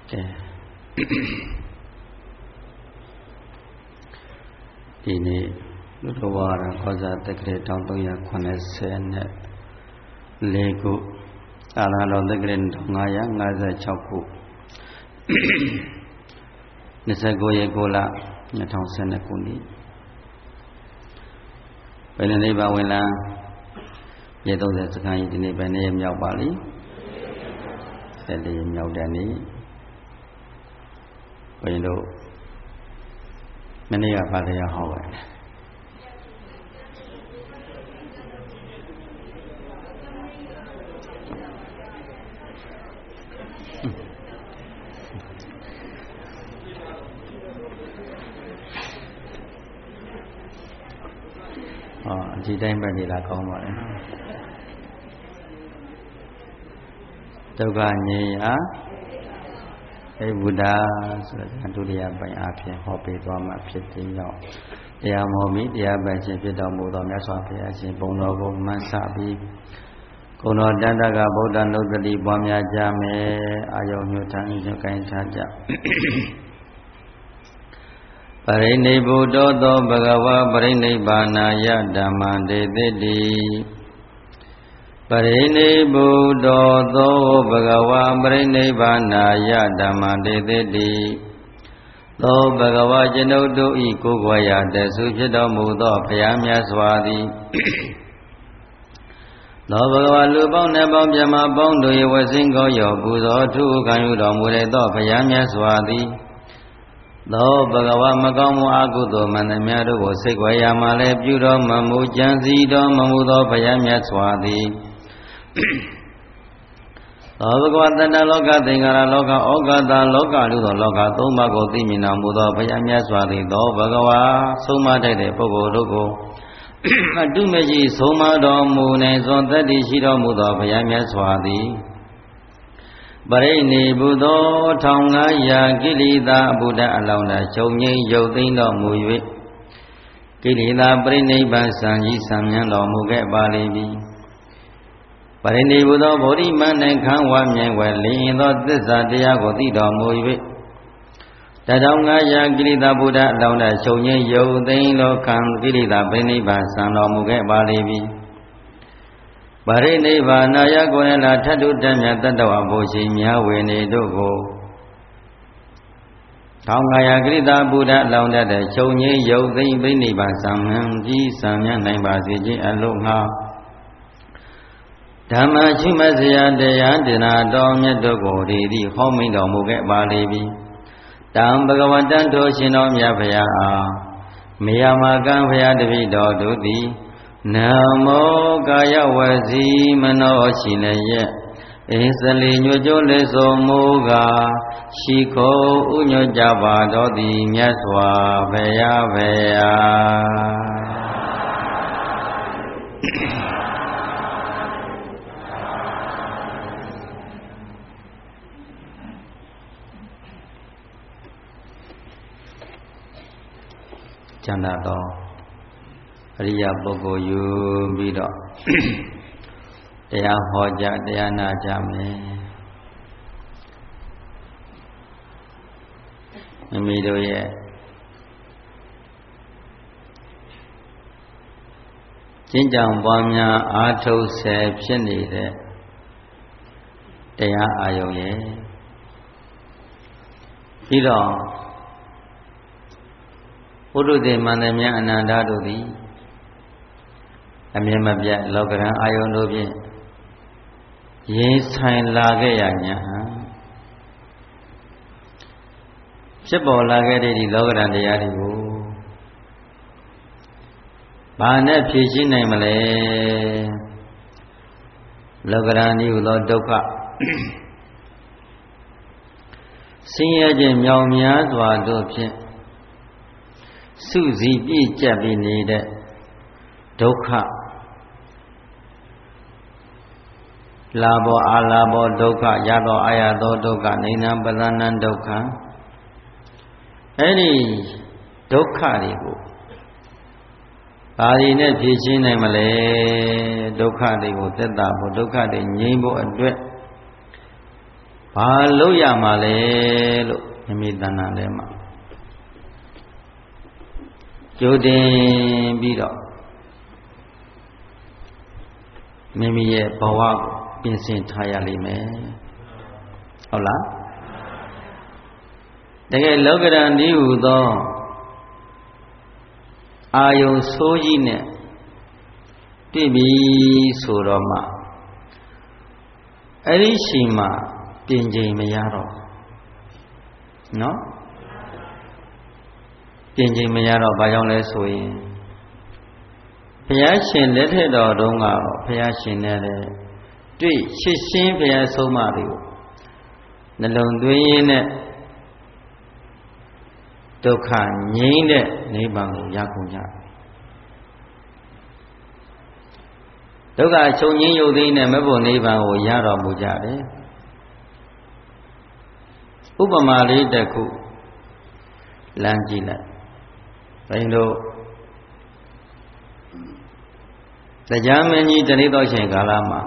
ဒီနေ့လူတော်ဝါရကောဇာတက္ကရာ1380နဲ့4ခုအာရတော်တက္ကရာ1556ခု29ရက်9လ2012ခုနှစ်ဘယ်နေ့ပါဝင်လာရေ30စခန်းကြီးဒီနေ့ဘယ်နေ့မြောက်ပါလိ14မြောက်တဲ့နေ့ဘယ်လိုမနေ့ကဘာတရားဟောပါလဲဒီတိုင်းပဲနေလာကောင်းပါလေဒုက္ခငြိမ်းရာဘုရားဆိုတာဒုတိယပိုင်းအဖြစ်ဟောပေးသွားမှာဖြစ်ခြင်းကြောင့်တရားမောမိတရားပိုင်ခြင်းဖြစ်တော်မူသောမြတ်စွာဘုရားရှင်ဘုံတော်ကိုမှန်ဆပြီးကုံတော်တန်တကဗုဒ္ဓနုတ္တိပွားများကြမယ်အာယုံညွတ်ထမ်းညွတ်ကိုင်းထားကြပရိနိဗ္ဗုတောသောဘဂဝါပရိနိဗ္ဗာနာယဓမ္မံဒေတိတိပရိနိဗ္ဗုတောသောဘဂဝါပရိနိဗ္ဗာနာယဓမ္မံဒေတိတိသောဘဂဝါကျွန်ုပ်တို့ဤကိုယ်ွယ်ရာတဆုဖြစ်တော်မူသောဘုရားမြတ်စွာသည်သောဘဂဝါလူပေါင်းနှပေါင်းမြတ်မပေါင်းတို့၏ဝဆင်းကောရောပူဇော်ထုခံယူတော်မူသောဘုရားမြတ်စွာသည်သောဘဂဝါမကောင်းမှုအကုသိုလ်မှန်သမျှတို့ကိုစိတ်ွယ်ရာမှလည်းပြုတော်မမူကြံစည်တော်မမူသောဘုရားမြတ်စွာသည်သောဘဂဝါတတ္တလောကသင်္ခါရလောကဩဃတလောကလူသောလောကသုံးပါးကိုသိမြင်တော်မူသောဘုရားမြတ်စွာသည်သောဘဂဝါဆုံးမထိုက်တဲ့ပုဂ္ဂိုလ်တို့ကိုအတုမရှိဆုံးမတော်မူနိုင်သောတတ္တိရှိတော်မူသောဘုရားမြတ်စွာသည်ပရိနိဗ္ဗုသော1500ကိလေသာအဘုဒ္ဓအလောင်းသာချုပ်ငြိမ်းရုပ်သိမ်းတော်မူ၍ကိလေသာပရိနိဗ္ဗာန်စံကြီးစံမြန်းတော်မူခဲ့ပါလိမ့်မည်ပရိနိဗ္ဗုသောဗောဓိမန္တန်ခံဝမြင်ွယ်လင်းသောသစ္စာတရားကိုသိတော်မူ၍1500ကိလေသာဘုဒ္ဓအလောင်းသာချုပ်ငြိမ်းရုပ်သိမ်းလောကံကိလေသာပရိနိဗ္ဗာန်စံတော်မူခဲ့ပါလိမ့်မည်ပရိနိဗ္ဗာနာယကိုယ်လာထတ်တုတ္တမြတ်တတ္တဝဘုရှိမြာဝေနေတို့ကို1500ကိရိတာဘုဒ္ဓလောင်တတ်တဲ့ချုပ်ငြိမ်းရုပ်သိမ်းပရိနိဗ္ဗာန်စံမြန်းကြီးစံမြန်းနိုင်ပါစေခြင်းအလို့ငှာဓမ္မရှိမစရာတရားဒေနာတော်မြတ်တို့ကိုဒီသည်ဟောမိန်တော်မူခဲ့ပါလေပြီတံဘဂဝတံတို့ရှင်တော်မြတ်ဖရာအားမေယမကံဖရာတပိတော်တို့သည်နမောကာယဝစီမနောရှိလျက်အစ္စလီညွတ်ကြလေဆိုမူကားရှိခိုးဥညွတ်ကြပါတော်သည်မြတ်စွာဘုရားဘုရားကျမ်းသာတော်အရိယပုဂ္ဂိုလ်ယူပြီးတော့တရားဟောကြတရားနာကြမယ်မိမိတို့ရဲ့ကျင့်ကြံပွားများအားထုတ်ဆဲဖြစ်နေတဲ့တရားအာယုံရဲ့ပြီးတော့ဘုဒ္ဓသေမန္တမြတ်အနန္တတို့သည်အမြဲမပြတ်လောကရန်အာယုန်တို့ဖြင့်ရင်ဆိုင်လာခဲ့ရညာဖြစ်ပေါ်လာခဲ့တဲ့ဒီလောကရန်တရားတွေကိုဘာနဲ့ဖြေရှင်းနိုင်မလဲလောကရန်ဤဟူသောဒုက္ခဆင်းရဲခြင်းမြောင်များစွာတို့ဖြင့်စုစည်းပြည့်ကျက်ပြီးနေတဲ့ဒုက္ခလာဘောအာလာဘောဒုက္ခရသောအာရသောဒုက္ခနိနံပဒနံဒုက္ခအဲ့ဒီဒုက္ခတွေကိုဘာတွေနဲ့ဖြေရှင်းနိုင်မလဲဒုက္ခတွေကိုသက်သာဖို့ဒုက္ခတွေငြိမ်းဖို့အတွက်ဘာလို့ရမှာလဲလို့မိမိတဏ္ဍာထဲမှာကြိုတင်ပြီးတော့မိမိရဲ့ဘဝကိုပြင်ဆင်ထားရလိမ့်မယ်ဟုတ်လားတကယ်လောကဓာတ်ဤဟူသောအာယုံဆိုးကြီးနဲ့တွေ့ပြီဆိုတော့မှအဲ့ဒီရှိမှပြင်ချိန်မရတော့နော်ပြင်ချိန်မရတော့ဘာကြောင့်လဲဆိုရင်ဘုရားရှင်လက်ထက်တော်တုန်းကတော့ဘုရားရှင်နဲ့တွေ့ရှင်းရှင်းဘုရားဆုံးမတွေကိုနှလုံးသွင်းရင်းနဲ့ဒုက္ခငြိမ်းတဲ့နိဗ္ဗာန်ကိုရကုန်ကြဒုက္ခချုပ်ငြိမ်းရုပ်သိမ်းတဲ့မဘုံနိဗ္ဗာန်ကိုရတော်မူကြတယ်ဥပမာလေးတစ်ခုလမ်းကြည့်လိုက်ဘယ်လိုတရားမင်းကြီးတနေ့တော့ချိန်ကာလမှာ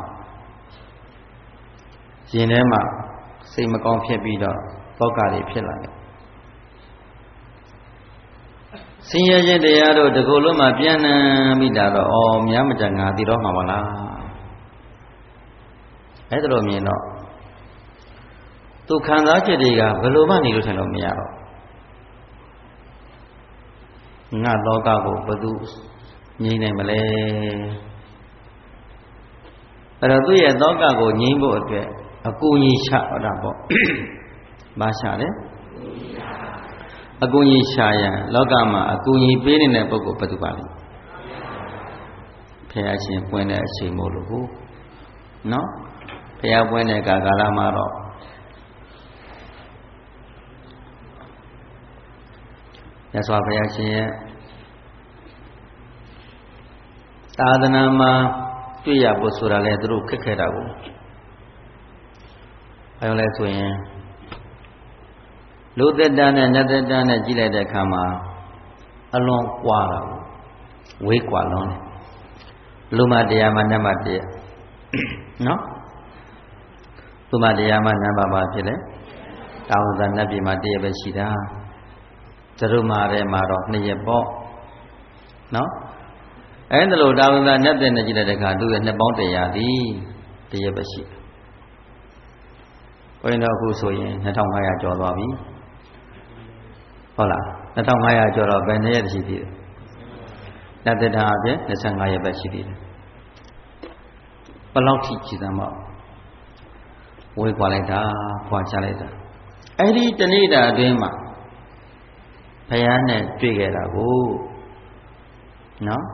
ရှင်ထဲမှာစိတ်မကောင်းဖြစ်ပြီးတော့တောကတွေဖြစ်လာတယ်ဆင်းရဲခြင်းတရားတို့ဒီကုလုံးမှာပြန့်နှံ့ပြီးတော့များမကြငါသိတော့မှာပါလားအဲ့ဒါလိုမြင်တော့သူခံစားချက်တွေကဘယ်လိုမှနေလို့ထင်လို့မရတော့ငါလောကကိုဘယ်သူငြိမ်းနိုင်မလဲအဲ့တော့သူ့ရဲ့လောကကိုငြိမ်းဖို့အတွက်အကူအညီချတော့တာပေါ့ဘာချလဲအကူအညီရှာရန်လောကမှာအကူအညီပေးနေတဲ့ပုဂ္ဂိုလ်ဘယ်သူပါလဲဘုရားရှင်ပွင့်တဲ့အချိန်မို့လို့ဟုတ်နော်ဘုရားပွင့်တဲ့ကာလမှာတော့မြတ်စွာဘုရားရှင်ရဲ့သာသနာမှာတွေ့ရဖို့ဆိုတာလေသူတို့ခက်ခဲတာကိုအဲလိုလဲဆိုရင်လူသက်တမ်းနဲ့နတ်သက်တမ်းနဲ့ကြည့်လိုက်တဲ့အခါမှာအလွန်ကွာတာဝေးကွာလွန်းတယ်လူမတရားမှာနတ်မတရားနော်လူမတရားမှာနတ်ဘာဖြစ်လဲတောင်းသာနတ်ပြည်မှာတရားပဲရှိတာသူတို့မှာတဲ့မှာတော့2ရက်ပေါ့နော်အဲ့ဒါလို့တောင်းသာနတ်တဲ့နဲ့ကြည့်လိုက်တဲ့အခါသူရဲ့နှစ်ပေါင်း100သည်တရားပဲရှိဘယ်တော့အခုဆိုရင်2500ကျော်သွားပြီဟုတ်လား2500ကျော်တော့ဘယ်နှစ်ရက်ရှိသေးတယ်နတ်သက်တာအပြင်25ရက်ပဲရှိသေးတယ်ဘယ်လောက်ထိကြည်သမ်းမဝေးကွာလိုက်တာခွာချလိုက်တာအဲ့ဒီတနေ့တာအတွင်းမှာဘုရားနဲ့တွေ့ခဲ့တာကိုနော်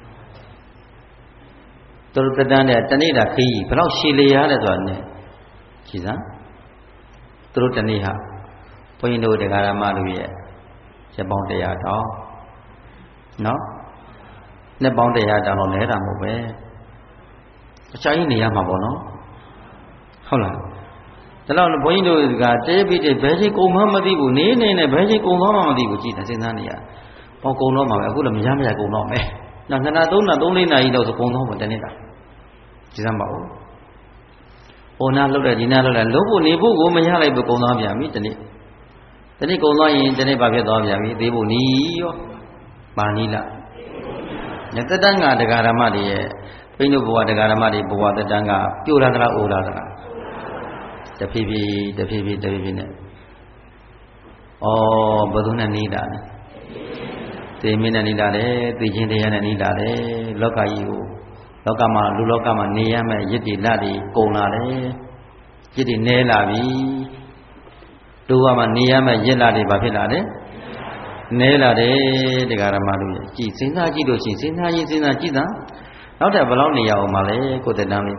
သူတို့တန်းတဲ့တနေ့တာခရီးဘယ်လောက်ရှည်လျားလဲဆိုတာနဲ့ကြည်စမ်းသူတို့တနေ့ဟာဘုန်းကြီးတို့တရားဓမ္မလူရဲ့ရက်ပေါင်း100တောင်နော်နှစ်ပေါင်း100တောင်တော့လဲတာမဟုတ်ပဲအချာကြီးနေရမှာပေါ့နော်ဟုတ်လားဒါတော့ဘုန်းကြီးတို့ကတဲပြီးတဲ့ဘယ်ချိန်ကုန်မှမသိဘူးနေနေနဲ့ဘယ်ချိန်ကုန်သွားမှမသိဘူးကြည်တယ်စဉ်းစားနေရပေါ့ကုန်တော့မှာပဲအခုလည်းမရကုန်တော့မယ်နောက်2နာ3နာ3 4နာရီလောက်ဆိုကုန်တော့မှာတနေ့တာကြည်စမ်းပါဦးဟိုနာလှုပ်တဲ့ဒီနာလှုပ်တဲ့လုံးဖို့နေဖို့ကိုမရလိုက်ဘူးကုန်သွားပြန်ပြီတနေ့ကုန်သွားရင်တနေ့ဘာဖြစ်သွားပြန်ပြီသေးဖို့နီးရောပါနီးလားညတတန်းကဒကာဓမ္မတွေရဲ့ဘိန်းတို့ဘဝဒကာဓမ္မတွေဘဝတတန်းကပြိုလာသလားအိုလာသလားတဖြည်းဖြည်းနဲ့ဘယ်သူနဲ့နေတာလဲသေမင်းနဲ့နေတာလေသေခြင်းတရားနဲ့နေတာလေလောကကြီးကိုလောကမှာလူလောကမှာနေရမယ့်ရစ်တီလက်တွေကုန်လာတယ်ရစ်တီနဲလာပြီလူကမှနေရမယ့်ရစ်လက်တွေဘာဖြစ်လာလဲနဲလာတယ်တရားဓမ္မတို့ရဲ့ကြည်စဉ်းစားကြည့်လို့ရှိရင်စဉ်းစားကြည့်တာနောက်တဲ့ဘယ်လောက်နေရအောင်မလဲကိုယ်တည်းတန်းလေး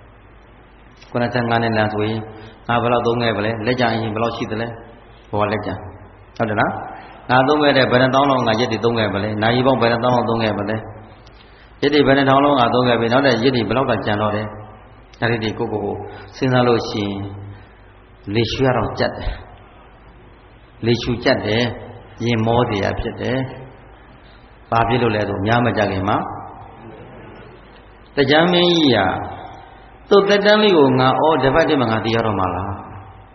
95နဲ့လမ်းဆိုရင်ငါဘယ်လောက်သုံးခဲ့ပါလဲလက်ကြရင်ဘယ်လောက်ရှိသလဲဘောလက်ကြဟုတ်တယ်နော်ငါသုံးခဲ့တဲ့ဘယ်နှတောင်းလောက်ငါရစ်တီသုံးခဲ့ပါလဲနာရီပေါင်းဘယ်နှတောင်းလောက်သုံးခဲ့ပါလဲရစ်တီဘယ်နှတောင်းလောက်ငါသုံးခဲ့ပြီနောက်တဲ့ရစ်တီဘယ်လောက်ကကြံတော့တယ်အဲ့ဒီကိုစဉ်းစားလို့ရှိရင်လေရှူရတော့ကြက်တယ်လေရှူကြက်တယ်ရင်မောတရားဖြစ်တယ်ဘာဖြစ်လို့လဲဆိုများမကြခင်မှာတရားမင်းကြီးဟာသူ့တက်တန်းလေးကိုငါတပတ်တည်းမှာငါသိရတော့မှာလား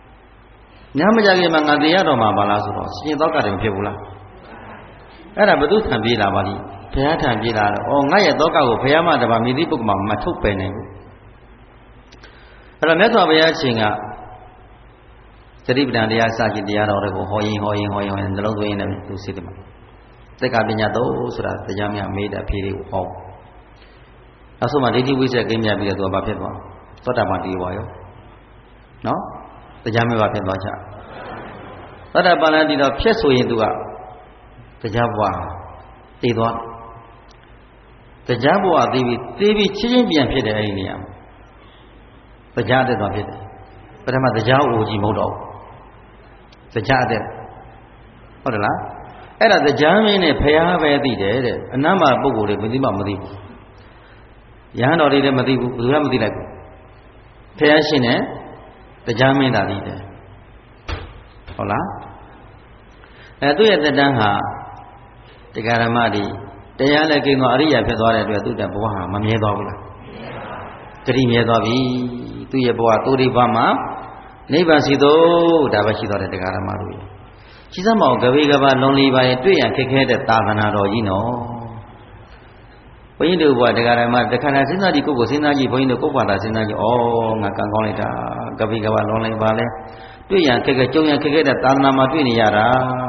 nhắm mà cái mà ngàn tiền đó mà bà la số đó xin tao cả đêm phía bù la cái là bất cứ thằng gì là bà đi phía thằng gì là ngay ở tao cả của phía mà để bà mi đi bốc mà thúc về này cái là mấy thằng bây giờ xin àจะรีบดันเดียสาจิตยาเราเลยก็หอยจะลงตัวเองนะดูสิมันแต่การเป็นญาโตสุดาแต่ยังไม่ได้พิริวเอาแล้วสมัยที่วิเศษก็มีอะไรตัวบาปเพชรว่าตัวดามันดีวะyoเนาะแต่ยังไม่บาปเพชรว่าจ้ะตัวดามันดีเราเพชรสวยตัวแต่ยังว่าตีตัวแต่ยังว่าตีบีชิ้นเปลี่ยนเพชรอะไรเนี่ยแต่ยังได้ตัวเพชรแต่ทำไมแต่ยังโอ้จีโมดอกแต่จ้าเด็ดဟုတ်တယ်လားအဲ့ဒါတရားမင်းနဲ့ဖျားပဲသိတယ်တဲ့အနမ်းမှာပုဂ္ဂိုလ်တွေမသိမှမသိဘူးယဟန်တော်တွေလည်းမသိဘူးဘယ်သူမှမသိလိုက်ဘူးဖျားရှင်နဲ့တရားမင်းသာသိတယ်ဟုတ်လားသူ့ရဲ့တက်တန်းဟာတရားဓမ္မတွေတရားလည်းကိန်းသွားအရိယာဖြစ်သွားတဲ့အတွက်သူ့တဲ့ဘဝဟာမမြဲသွားဘူးလားဂရိမြဲသွားပြီသူ့ရဲ့ဘဝသူရိဘမှာနိဗ္ဗာန်ရှိသောဒါပဲရှိတော်တဲ့တရားဓမ္မတို့ရှိစမောကဘေကဘာလုံးလေးပါရဲ့တွေ့ရခက်ခဲတဲ့သာသနာတော်ကြီးနော်ဘုန်းကြီးတို့ဘုရားတရားဓမ္မတခါတည်းစဉ်းစားကြည့်ကိုယ်စဉ်းစားကြည့်ဘုန်းကြီးတို့ကိုယ်ဘာသာစဉ်းစားကြည့်ငါကံကောင်းလိုက်တာကဘေကဘာလုံးလေးပါလဲတွေ့ရခက်ခဲကြုံရခက်ခဲတဲ့သာသနာမှာတွေ့နေရတာ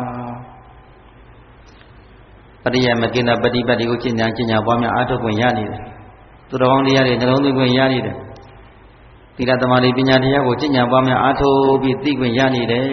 ပရိယမကိနပฏิပတ်တွေကိုကျင့်ကြံပွားများအားထုတ်ခွင့်ရနေတယ်သူတော်ကောင်းတရားတွေနှလုံးသွင်းခွင့်ရနေတယ်သီလသမာဓိပညာတရားကိုကျင့်ကြံပွားများအားထုတ်ပြီးသိခွင့်ရနေတယ်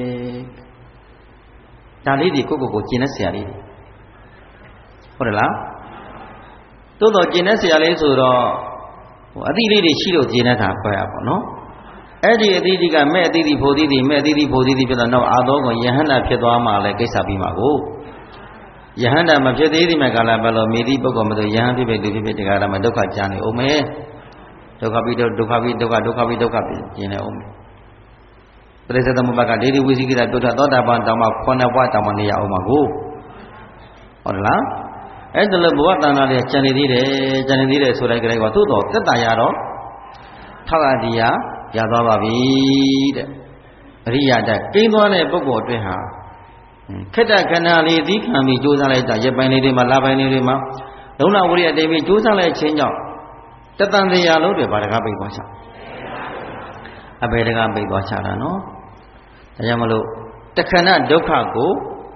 ဒါလေးတွေကိုကိုကျင့်တဲ့ဆရာလေးတွေဟုတ်တယ်လားသို့တော့ကျင့်တဲ့ဆရာလေးဆိုတော့အသီးလေးတွေရှိလို့ကျင့်တဲ့တာခွဲရပါတော့အဲ့ဒီအသီးတွေကမဲ့အသီးတွေဖို့သီးတွေမဲ့အသီးတွေဖို့သီးတွေဖြစ်တော့နောက်အာသောကိုယဟန္တာဖြစ်သွားမှလည်းကိစ္စပြီးမှာကိုယဟန္တာမဖြစ်သေးသည်မဲ့ကာလဘယ်လိုမိသည့်ပုဂ္ဂိုလ်မလို့ယဟန်ဖြစ်ဖြစ်လူဖြစ်ဖြစ်တရားဓမ္မဒုက္ခကြားနေအောင်မယ်ဒုက္ခပြီးဒုက္ခပြီးကျင်နေအောင်ပရိစ္ဆေသမုပ္ပါကဒေဒီဝိသိကိတတုထသောတာပန်တောင်မှ9ဘဝတောင်မှနေရအောင်ပါကိုဟုတ်တယ်လားအဲ့ဒါလည်းဘဝတဏ္ဍာတွေကျန်နေသေးတယ်ဆိုလိုက်ကြတယ်ကွာသို့တော်သက်တာရတော့ထောက်အပ်တရားရသွားပါပြီတဲ့အရိယာတကိန်းသွားတဲ့ပုဂ္ဂိုလ်အတွင်းဟာခက်တဲ့ခန္ဓာလေးသီးခံပြီးကြိုးစားလိုက်တာရက်ပိုင်းလေးတွေမှာလပိုင်းလေးတွေမှာလုံလဝရိယတိပြီးကြိုးစားလိုက်ခြင်းကြောင့်တတန်တရားလုံးတွေဘာတကားပိတ်သွားချအဘယ်တကားပိတ်သွားချတာနော်ဒါကြောင့်မလို့တခဏဒုက္ခကို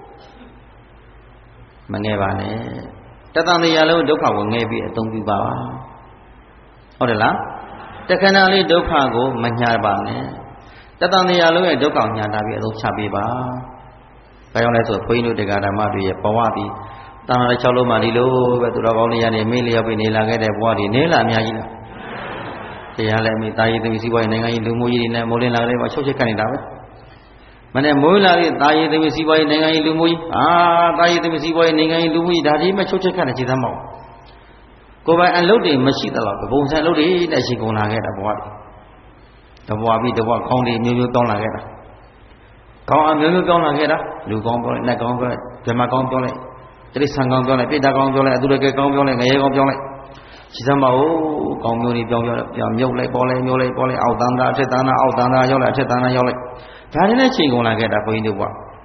မငဲပါနဲ့တတန်တရားလုံးဒုက္ခကိုငဲပြီးအသုံးပြုပါဟုတ်တယ်လားတခဏလေးဒုက္ခကိုမညာပါနဲ့တတန်တရားလုံးရဲ့ဒုက္ခကိုညာတာပြီးအသုံးချပေးပါဘာကြောင့်လဲဆိုဘုန်းကြီးတို့တရားဓမ္မတွေရဲ့ဘဝတည်တဏှာ6လုံးမှဒီလိုပဲသူတော်ကောင်းတွေကနေမေးလျော်ပြီးနေလာခဲ့တဲ့ဘဝတွေနေလာအများကြီးလားတရားလည်းမိသားရေးသမီးစီးပွားရေးနိုင်ငံရေးလူမှုရေးတွေနဲ့မိုးလင်းလာကြတဲ့မှာချုပ်ချစ်ခံနေတာပဲမနဲ့မိုးလာတဲ့သားရေးသမီးစီးပွားရေးနိုင်ငံရေးလူမှုရေးသားရေးသမီးစီးပွားရေးနိုင်ငံရေးလူမှုရေးဒါဒီမှချုပ်ချစ်ခံတဲ့ခြေသမ်းမဟုတ်ကိုယ်ပိုင်အလုပ်တွေမရှိသလောက်ပုံစံအလုပ်တွေနဲ့ရှိကုန်လာခဲ့တာဘဝတွေတဘဝပြီးတဘဝခေါင်းတွေမျိုးမျိုးတောင်းလာခဲ့တာခေါင်းအမျိုးမျိုးတောင်းလာခဲ့တာလူကောင်းပြောလိုက်နတ်ကောင်းပြောလိုက်ဓမ္မကောင်းပြောလိုက်တိရစ္ဆာန်ကောင်းပြောလိုက်ပိဋကကောင်းပြောလိုက်အတုရကဲကောင်းပြောလိုက်ငရဲကောင်းပြောလိုက်ရှိသမောကောင်းမျိုးတွေပြောင်းမြုပ်လိုက်ပေါ်လိုက်မျိုးလိုက်ပေါ်လိုက်အောက်တန်းသားအထက်တန်းသားအောက်တန်းသားရောက်လိုက်အထက်တန်းသားရောက်လိုက်ဒါတွေနဲ့ချိန်ကုန်လာခဲ့တာဘုန်းကြီးတို့က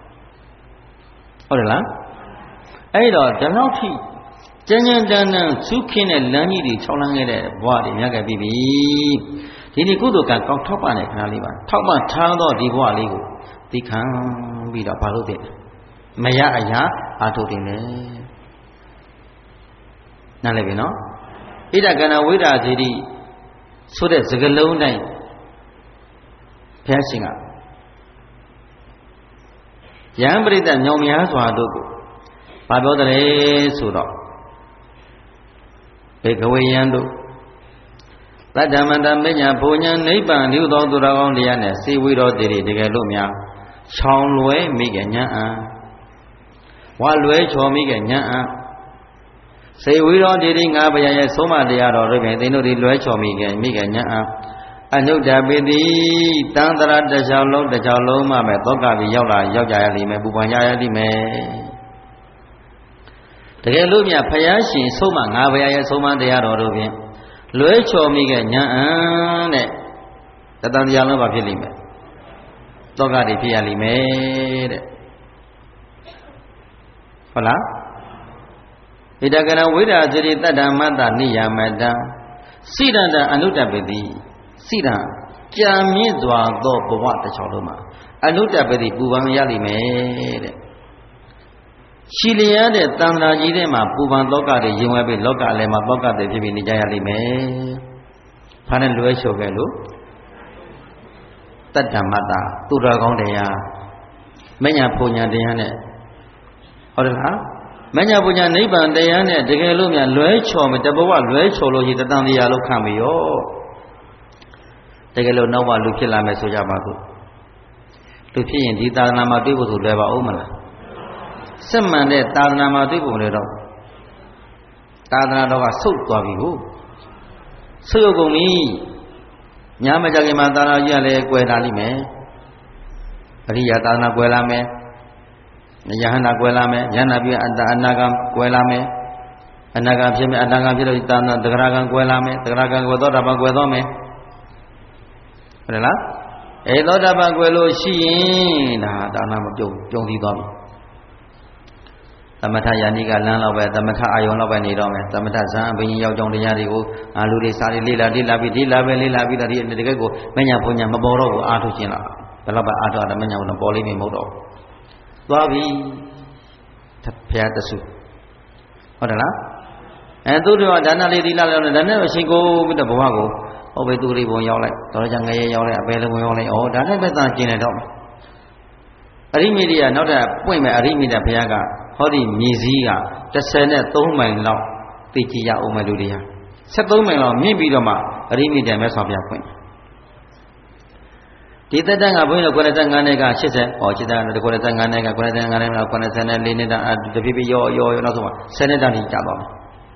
ဟုတ်တယ်လားအဲ့တော့ဒီလောက်ထိကျဉ်းတန်းစုခင်းတဲ့လမ်းကြီးတွေ၆လမ်းခဲ့တဲ့ဘဝတွေမြတ်ခဲ့ပြီဒီနေ့ကုသိုလ်ကံကောင်းထောက်ပံ့တဲ့ခဏလေးပါထောက်ပံ့ထားတော့ဒီဘဝလေးကိုသိခံပြီးတော့ဘာလို့တဲ့မရအရာအာထုတ်တင်တယ်နားလည်ပြီနော်ဣဒကဏဝိဒာဇေတိဆိုတဲ့စကားလုံးတိုင်းဘုရားရှင်ကယံပရိသတ်မြောင်များစွာတို့ကိုဘာပြောတယ်ဆိုတော့ဘေကဝေယံတို့တတ္တမန္တမညာဘုံညာနိဗ္ဗာန်လူသောသူတော်ကောင်းတရားနဲ့စေဝိတော်တည်တကယ်လို့များချောင်းလွဲမိကညာအံဝါလွဲချော်မိကညာအံစေဝိတော်တည်ငါဘုရားရဲ့ဆုံးမတရားတော်တို့ဖြင့်သင်တို့ဒီလွဲချော်မိကညာအံအနုတ္တပိတိတန်တရာတစ်ချောင်းလုံးမှပဲသောကပြီးရောက်ကြရလိမ့်မယ်ပူပန်ကြရလိမ့်မယ်တကယ်လို့မြတ်ဘုရားရှင်ဆုံးမငါဘုရားရဲ့ဆုံးမတရားတော်တို့ဖြင့်လွဲချော်မိကညာအံတဲ့တတန်တရားလုံးပါဖြစ်လိမ့်မယ်လောကတွေဖြစ်ရလိမ့်မယ်တဲ့ဟုတ်လားဣဒကရဝိဒာဇရိတတ္တမတ္တနိယမတံစိရတအနုတ္တပတိစိရကြာမြင့်စွာသောဘဝတစ်ချောင်းလုံးမှာအနုတ္တပတိပူပန်ရလိမ့်မယ်တဲ့ရှည်လျားတဲ့တန်ត្រာကြီးထဲမှာပူပန်လောကတွေရင်ဝဲပြီးလောကအလယ်မှာလောကတွေဖြစ်ပြီးနေကြရလိမ့်မယ်ဘာနဲ့လွဲလျှော်ခဲ့လို့တတ္တမတ္တသူတော်ကောင်းတရားမညာပူညာတရားနဲ့ဟုတ်တယ်လားမညာပူညာနိဗ္ဗာန်တရားနဲ့တကယ်လို့များလွဲချော်မတဘဝလွဲချော်လို့ရှိတတန်တရားလို့ခံပြီရောတကယ်လို့နောက်ဘဝလူဖြစ်လာမယ်ဆိုကြပါစို့လူဖြစ်ရင်ဒီသာသနာမှာတွေ့ဖို့ဆိုလွယ်ပါဦးမလားစက်မှန်တဲ့သာသနာမှာတွေ့ဖို့လေတော့သာသနာတော်ကဆုတ်သွားပြီကိုဆုတ်ရုပ်ကုန်ပြီညာမကြခင်မှာသာသနာကြီးကလည်းကွယ်လာလိမ့်မယ်အရိယာသာသနာကွယ်လာမယ်ယဟန္တာကွယ်လာမယ်ယန္တာပြီးအနာဂံကွယ်လာမယ်အနာဂံဖြစ်မယ်အနာဂံဖြစ်လို့သာသနာသဂရဂံကွယ်လာမယ်သဂရဂံကွယ်သောတာပန်ကွယ်သောမယ်ဟုတ်လားသောတာပန်ကွယ်လို့ရှိရင်ဒါသာသနာမပြုံစည်းသွားပြီသမထယာနိကလမ်းလောက်ပဲသမထအာယုံလောက်ပဲနေတော့မယ်သမထဇံဘိညာယောက်ျောင်းတရားတွေကိုလူတွေစားတွေလေ့လာပြီးဒီလာပဲလေ့လာပြီးတော့ဒီတကယ်ကိုမညာဘုံညာမပေါ်တော့ဘူးအားထုတ်ခြင်းလားဒါတော့ပဲအားထုတ်တယ်မညာဘုံပေါ်လိမ့်မယ်မဟုတ်တော့သွားပြီဘုရားတဆုဟုတ်တယ်လားသူတို့ကဒါနလေးသီလလေးဒါနဲ့အရှင်ကိုပြီးတော့ဘဝကိုဟောပဲသူလေးဘုံရောက်လိုက်တော်ကြငရဲရောက်လိုက်အပေလေးဘုံရောက်လိုက်ဩဒါနဲ့ပဲသာကျင်နေတော့အရိမိတိကနောက်ထပ်ပွင့်မဲ့အရိမိတဘုရားကဟောဒီမြေစည်းက13မိုင်လောက်သိကြရအောင်မယ်လူတွေဟာ73မိုင်လောက်မြင့်ပြီးတော့မှအရိမိတမဲ့ဆောင်ပြဖွင့်ဒီတက်တန်းကဘုန်းကြီးတို့95နှစ်က80ဟော80နဲ့95နှစ်က95နှစ်က94နှစ်တဖြည်းဖြည်းရောနောက်ဆုံးမှာ10နှစ်တန်းထိကြာသွားမယ်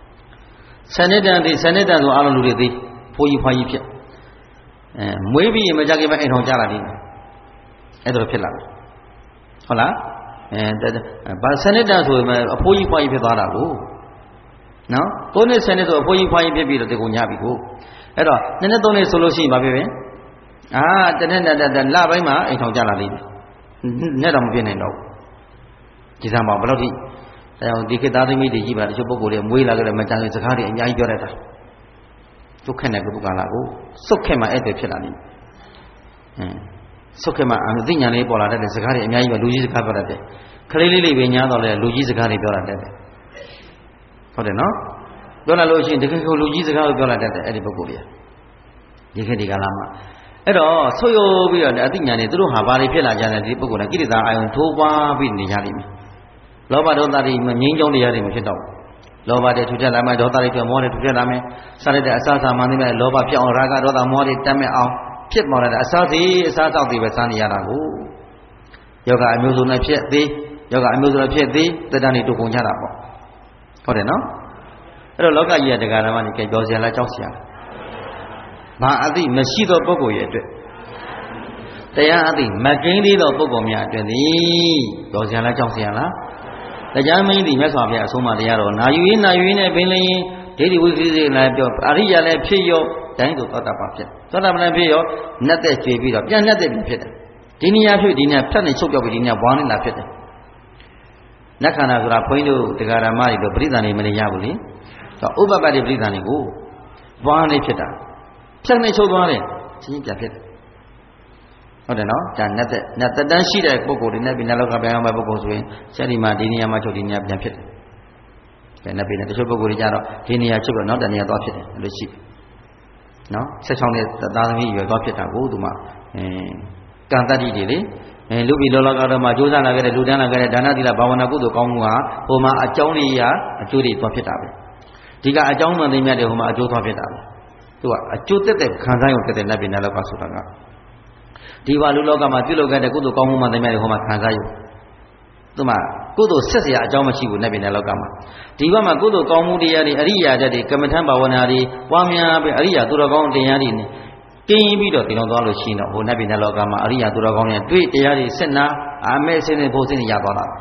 10နှစ်တန်းဆိုအားလုံးလူတွေသိဖိုးကြီးဖွားကြီးဖြစ်မွေးပြီးမကြခင်မအိမ်ထောင်ကြလာတယ်အဲ့ဒါတော့ဖြစ်လာတယ်ဟုတ်လားဘာ10နှစ်တန်းဆိုရင်အဖိုးကြီးဖွားကြီးဖြစ်သွားတာကိုနော်3နှစ်10နှစ်ဆိုအဖိုးကြီးဖွားကြီးဖြစ်ပြီးတော့ဒီကိုညပြီကိုအဲ့တော့2နှစ်3နှစ်ဆိုလို့ရှိရင်ဘာဖြစ်ပဲတနေ့လပိုင်းမှာအိမ်ထောင်ကြလာလိမ့်မယ်နဲ့တော့မပြည့်နိုင်တော့ဘူးဒီစမ်းပါဘယ်လောက်ထိဒီခေတ်သားသမီးတွေကြီးပါတချို့ပုဂ္ဂိုလ်တွေမွေးလာကြတဲ့မကြတဲ့စကားတွေအများကြီးပြောတတ်တာဒုက္ခနဲ့ကုသကာလကိုစုတ်ခက်မှအဲ့ဒါဖြစ်လာလိမ့်မယ်စုတ်ခက်မှအသိဉာဏ်လေးပေါ်လာတဲ့စကားတွေအများကြီးပဲလူကြီးစကားပြောတတ်တယ်ခလေးလေးပဲညားတော့လေလူကြီးစကားတွေပြောတတ်တယ်ဟုတ်တယ်နော်ပြောလာလို့ရှိရင်တကယ်ကိုလူကြီးစကားကိုပြောလာတတ်တယ်အဲ့ဒီပုဂ္ဂိုလ်တွေဒီခေတ်ဒီကာလမှာအဲ့တော့ဆုတ်ယုတ်ပြီးတော့အသိဉာဏ်တွေသူတို့ဟာဘာတွေဖြစ်လာကြလဲဒီပုဂ္ဂိုလ်ကကိရိတာအာယုံထိုးပွားပြီးနေကြလိမ့်မယ်လောဘဒေါသတွေမငြိမ်းချမ်းတရားတွေမဖြစ်တော့ဘူးလောဘတွေထူထပ်လာမယ်ဒေါသတွေပြောမောတွေထူထပ်လာမယ်စရတဲ့အစားအစာမှန်နေမယ်လောဘဖြစ်အောင်ရာဂဒေါသမောတွေတက်မဲ့အောင်ဖြစ်ပေါ်လာတဲ့အစားစီအစားတောက်တွေပဲစားနေရတာကိုယောဂအမျိုးစုံနဲ့ဖြစ်သေးယောဂအမျိုးစုံနဲ့ဖြစ်သေးတတန်းတွေတူကုန်ကြတာပေါ့ဟုတ်တယ်နော်အဲ့တော့လောကကြီးကတရားဓမ္မတွေကြော်စရာလားကြောက်စရာလားဘာအသိမရှိသောပုဂ္ဂိုလ်ရဲ့အတွက်တရားအသိမကင်းသေးသောပုဂ္ဂိုလ်များအတွက်သည်ကြော်စရာလားကြောက်စရာလားတရားမင်းသည်မြတ်စွာဘုရားအဆုံးအမတရားတော်နာယူရင်းနဲ့ပင်လျင်ဒိဋ္ဌိဝိသေစေလည်းပြောအရိယာလည်းဖြစ်ရောတိုင်းသို့သောတာပန်ဖြစ်သောတာပန်လည်းဖြစ်ရောနတ်သက်ကျွေပြီးတော့ပြန်နတ်သက်ပြီးဖြစ်တယ်ဒီနေရာဖြစ်ဒီနေရာဖြတ်နေချုပ်ပြောက်ပြီးဒီနေရာဘွားနေတာဖြစ်တယ်နတ်ခန္ဓာဆိုတာဘုန်းကြီးတို့တရားဓမ္မတွေတို့ပရိသန်နေမနေရဘူးလေဥပပတ္တိပရိသန်တွေကိုဘွားနေဖြစ်တာဖြတ်နေချုပ်သွားတယ်ချင်းပြန်ဖြစ်တယ်ဟုတ်တယ်နော်ဒါနတ်သက်တန်းရှိတဲ့ပုဂ္ဂိုလ်တွေနဲ့ပြီးနတ်လောကပြန်အောင်မဲ့ပုဂ္ဂိုလ်ဆိုရင်ဆက်ဒီမှာဒီနေရာမှာချုပ်ဒီနေရာပြန်ဖြစ်တယ်နတ်ပြည်နဲ့တချို့ပုဂ္ဂိုလ်တွေကြတော့ဒီနေရာချုပ်တော့နောက်တနေရာသွားဖြစ်တယ်လို့ရှိနော်16နှစ်သားသမီးရွယ်သွားဖြစ်တာကိုသူမှကံတတ္တိတွေလေလူပြည်လောလောကတော့မှကြိုးစားလာခဲ့တဲ့လူတန်းလာခဲ့တဲ့ဒါနသီလဘာဝနာကုသိုလ်ကောင်းမှုဟာဟိုမှာအကြောင်းလေးရာအကျိုးတွေသွားဖြစ်တာပဲဒီကအကြောင်းမှန်သိမြတ်တယ်ဟိုမှာအကျိုးသွားဖြစ်တာပဲသူကအကျိုးတက်တဲ့ခံစားရုံတက်တဲ့နတ်ပြည်နတ်လောကဆိုတာကဒီဘာလူလောကမှာပြုလုပ်ခဲ့တဲ့ကုသိုလ်ကောင်းမှုမှသိမြတ်တယ်ဟိုမှာခံစားရုံသူမှကုသိုလ်ဆက်เสียအကြောင်းမရှိဘူးနတ်ပြည်နတ်လောကမှာဒီဘက်မှာကုသိုလ်ကောင်းမှုတရားတွေအရိယာဓာတ်တွေကမ္မထံဘာဝနာတွေပွားများပြီးအရိယာသူတော်ကောင်းတရားတွေနဲ့ကင်းပြီးတော့ဒီလိုသွားလို့ရှိရင်တော့ဟိုနတ်ပြည်နတ်လောကမှာအရိယာသူတော်ကောင်းတွေတွေ့တရားတွေစစ်နာအာမဲစင်းနေဖို့စင်းနေရသွားတာ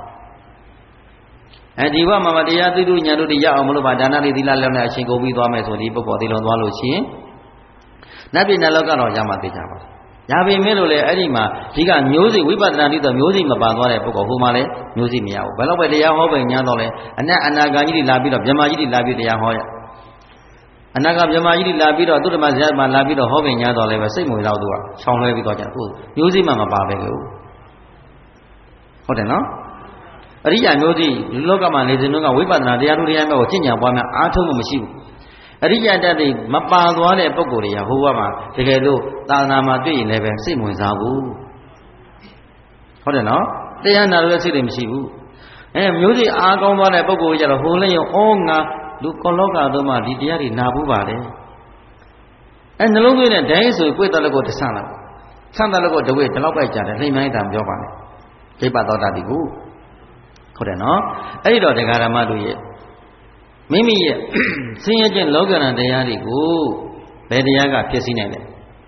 ဒီဘက်မှာတရားသိတုညာတို့တွေရအောင်မလို့ပါဒါနတွေသီလလည်းနဲ့အရှင်ကုန်ပြီးသွားမယ်ဆိုဒီပုဂ္ဂိုလ်ဒီလိုသွားလို့ရှိရင်နတ်ပြည်နတ်လောကတော့ရမှသိကြပါညာပေမဲ့လို့လေအဲ့ဒီမှာဒီကမျိုးစိဝိပဿနာတိတော့မျိုးစိမပါသွားတဲ့ပုဂ္ဂိုလ်ဟိုမှာလေမျိုးစိမရဘူးဘယ်တော့ပဲတရားဟောပဲညာတော့လေအနာဂါကြီးတွေလာပြီးတော့ဗြဟ္မာကြီးတွေလာပြီးတရားဟောရအနာဂါဗြဟ္မာကြီးတွေလာပြီးတော့သုတ္တမဇယမှာလာပြီးတော့ဟောပဲညာတော့လေပဲစိတ်မဝင်တော့သူကချောင်းလွဲပြီးတော့ကြသူမျိုးစိမှမပါပဲလို့ဟုတ်တယ်နော်အရိယာမျိုးစိလူလောကမှာနေစဉ်ကဝိပဿနာတရားတို့တရားမျိုးကိုကျင့်ကြံပွားများအားထုတ်မှုမရှိဘူးအရိယာတတ်တွေမပါသွားတဲ့ပုဂ္ဂိုလ်တွေကဟိုဘက်မှာတကယ်လို့သာသနာမှာတွေ့ရင်လည်းပဲစိတ်ဝင်စားဘူးဟုတ်တယ်နော်တရားနာလို့စိတ်တွေမရှိဘူးမျိုးစိအားကောင်းသွားတဲ့ပုဂ္ဂိုလ်ကြတော့ဟိုလည်းရောဩငါလူကောလောကသုံးမှာဒီတရားတွေနာဘူးပါလေနှလုံးသွင်းတဲ့ဒိုင်းဆိုကိုယ်တော်လည်းကိုတဆန့်လာဆန့်တယ်လည်းကိုတဝိဒီလောက်ပဲကြာတယ်နှိမ့်မိုင်းတာမပြောပါနဲ့ဒိဗ္ဗသောတာတိကိုဟုတ်တယ်နော်အဲ့ဒီတော့တရားဓမ္မတို့ရဲ့မိမိရဲ့ဆင်းရဲခြင်းလောကရန်တရားတွေကိုဘယ်တရားကဖြစ်စီနိုင်လဲ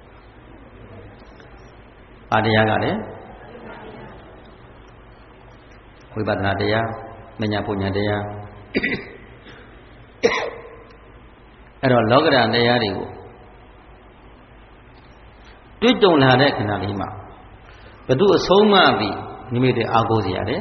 အာတရားကလည်းဝိပဿနာတရားမညာပူညာတရားအဲ့တော့လောကရန်တရားတွေကိုတွေ့ကြုံလာတဲ့ခဏလေးမှာဘု து အဆုံးမသည်မိမိတို့အားကိုးစရာတယ်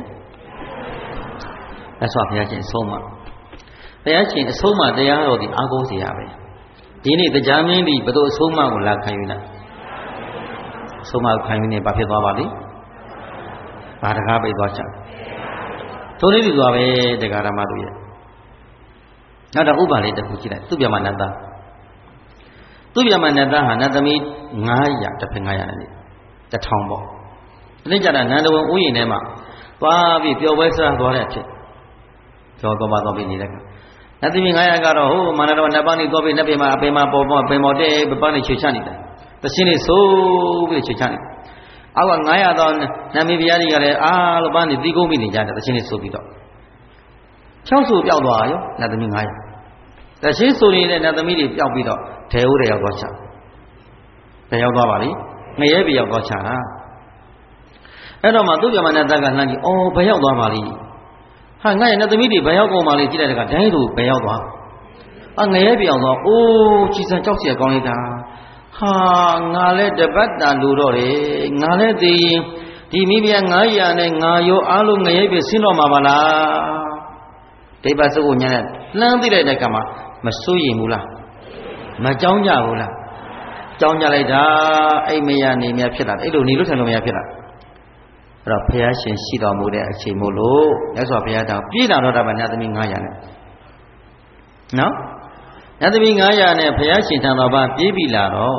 အဲ့ဆိုဘုရားရှင်အဆုံးမဘုရားရှင်အဆုံးမတရားတော်ဒီအားကိုးစရာပဲဒီနေ့တရားမင်းဒီဘု து အဆုံးမကိုလာခံယူလိုက်အဆုံးမကိုခံယူနေဘာဖြစ်သွားပါလိမ့်ဘာတကားပိတ်သွားချထိုနည်းတူသွားပဲတရားဓမ္မတို့ရဲ့နောက်တော့ဥပါလေးတစ်ခုကြည့်လိုက်သူပြမနတ္တသူပြမနတ္တဟာနတ်သမီး900တစ်ဖက်900နဲ့လေ1000ပေါ့ဒီနေ့ကျတော့နန္ဒဝန်ဥယျာဉ်ထဲမှာသွားပြီးပျော်ပွဲစားသွားတဲ့အဖြစ်ကျော်သွားပြီးနေတဲ့ကနတ်သမီး900ကတော့ဟိုမန္တတော်နတ်ပန်းနေသွားပြီးနတ်ပေမှာအပေမှာပေါ်ပင်မော်တဲ့ပန်းနေချွေချနေတယ်တရှင်းနေဆိုးပြီးချွေချနေအောက်က900တော့နတ်မီးဘုရားကြီးကလည်းအားလို့ပန်းနေတီးကုန်းပြီးနေကြတယ်တရှင်းနေဆိုပြီးတော့6ဆူပျောက်သွားရောနတ်သမီး900တရှင်းဆိုနေတဲ့နတ်သမီးတွေပျောက်ပြီးတော့ဒေဝတွေရောက်သွားချတယ်ရောက်သွားပါလိငရဲပြရောက်သွားချတာအဲ့တော့မှသူ့ပြမနဲ့တက်ကလှမ်းကြည့်အော်ဘယ်ရောက်သွားပါလိဟာငါရဲ့နတ်သမီးတွေဘယ်ရောက်ကုန်ပါလိကြည့်တဲ့ကဒိုင်းတို့ဘယ်ရောက်သွားငရဲပြရောက်သွားအိုးချီစံကြောက်เสียကောင်းလိုက်တာဟာငါလည်းတပတ်တာလူတော့တယ်ငါလည်းသိရင်ဒီမိဖုရား900နဲ့ငါရောအားလုံးငရဲပြဆင်းတော့မှာပါလားဒိဗ္ဗစုကိုညာနဲ့လှမ်းသိလိုက်တဲ့ကမှမစိုးရင်ဘူးလားမကြောင်းကြဘူးလားကြောင်းကြလိုက်တာအိမ်မရနေမြဖြစ်လာတယ်အဲ့လိုနေလို့ထိုင်လို့မရဖြစ်လာအဲ့တော့ဘုရားရှင်ရှိတော်မူတဲ့အချိန်မို့လို့မြတ်စွာဘုရားတောင်ပြည်လာတော့တာဗညာသမီး900နဲ့နော်ညသမီး900နဲ့ဘုရားရှင်ထံတော်ဘာပြေးပြီလာတော့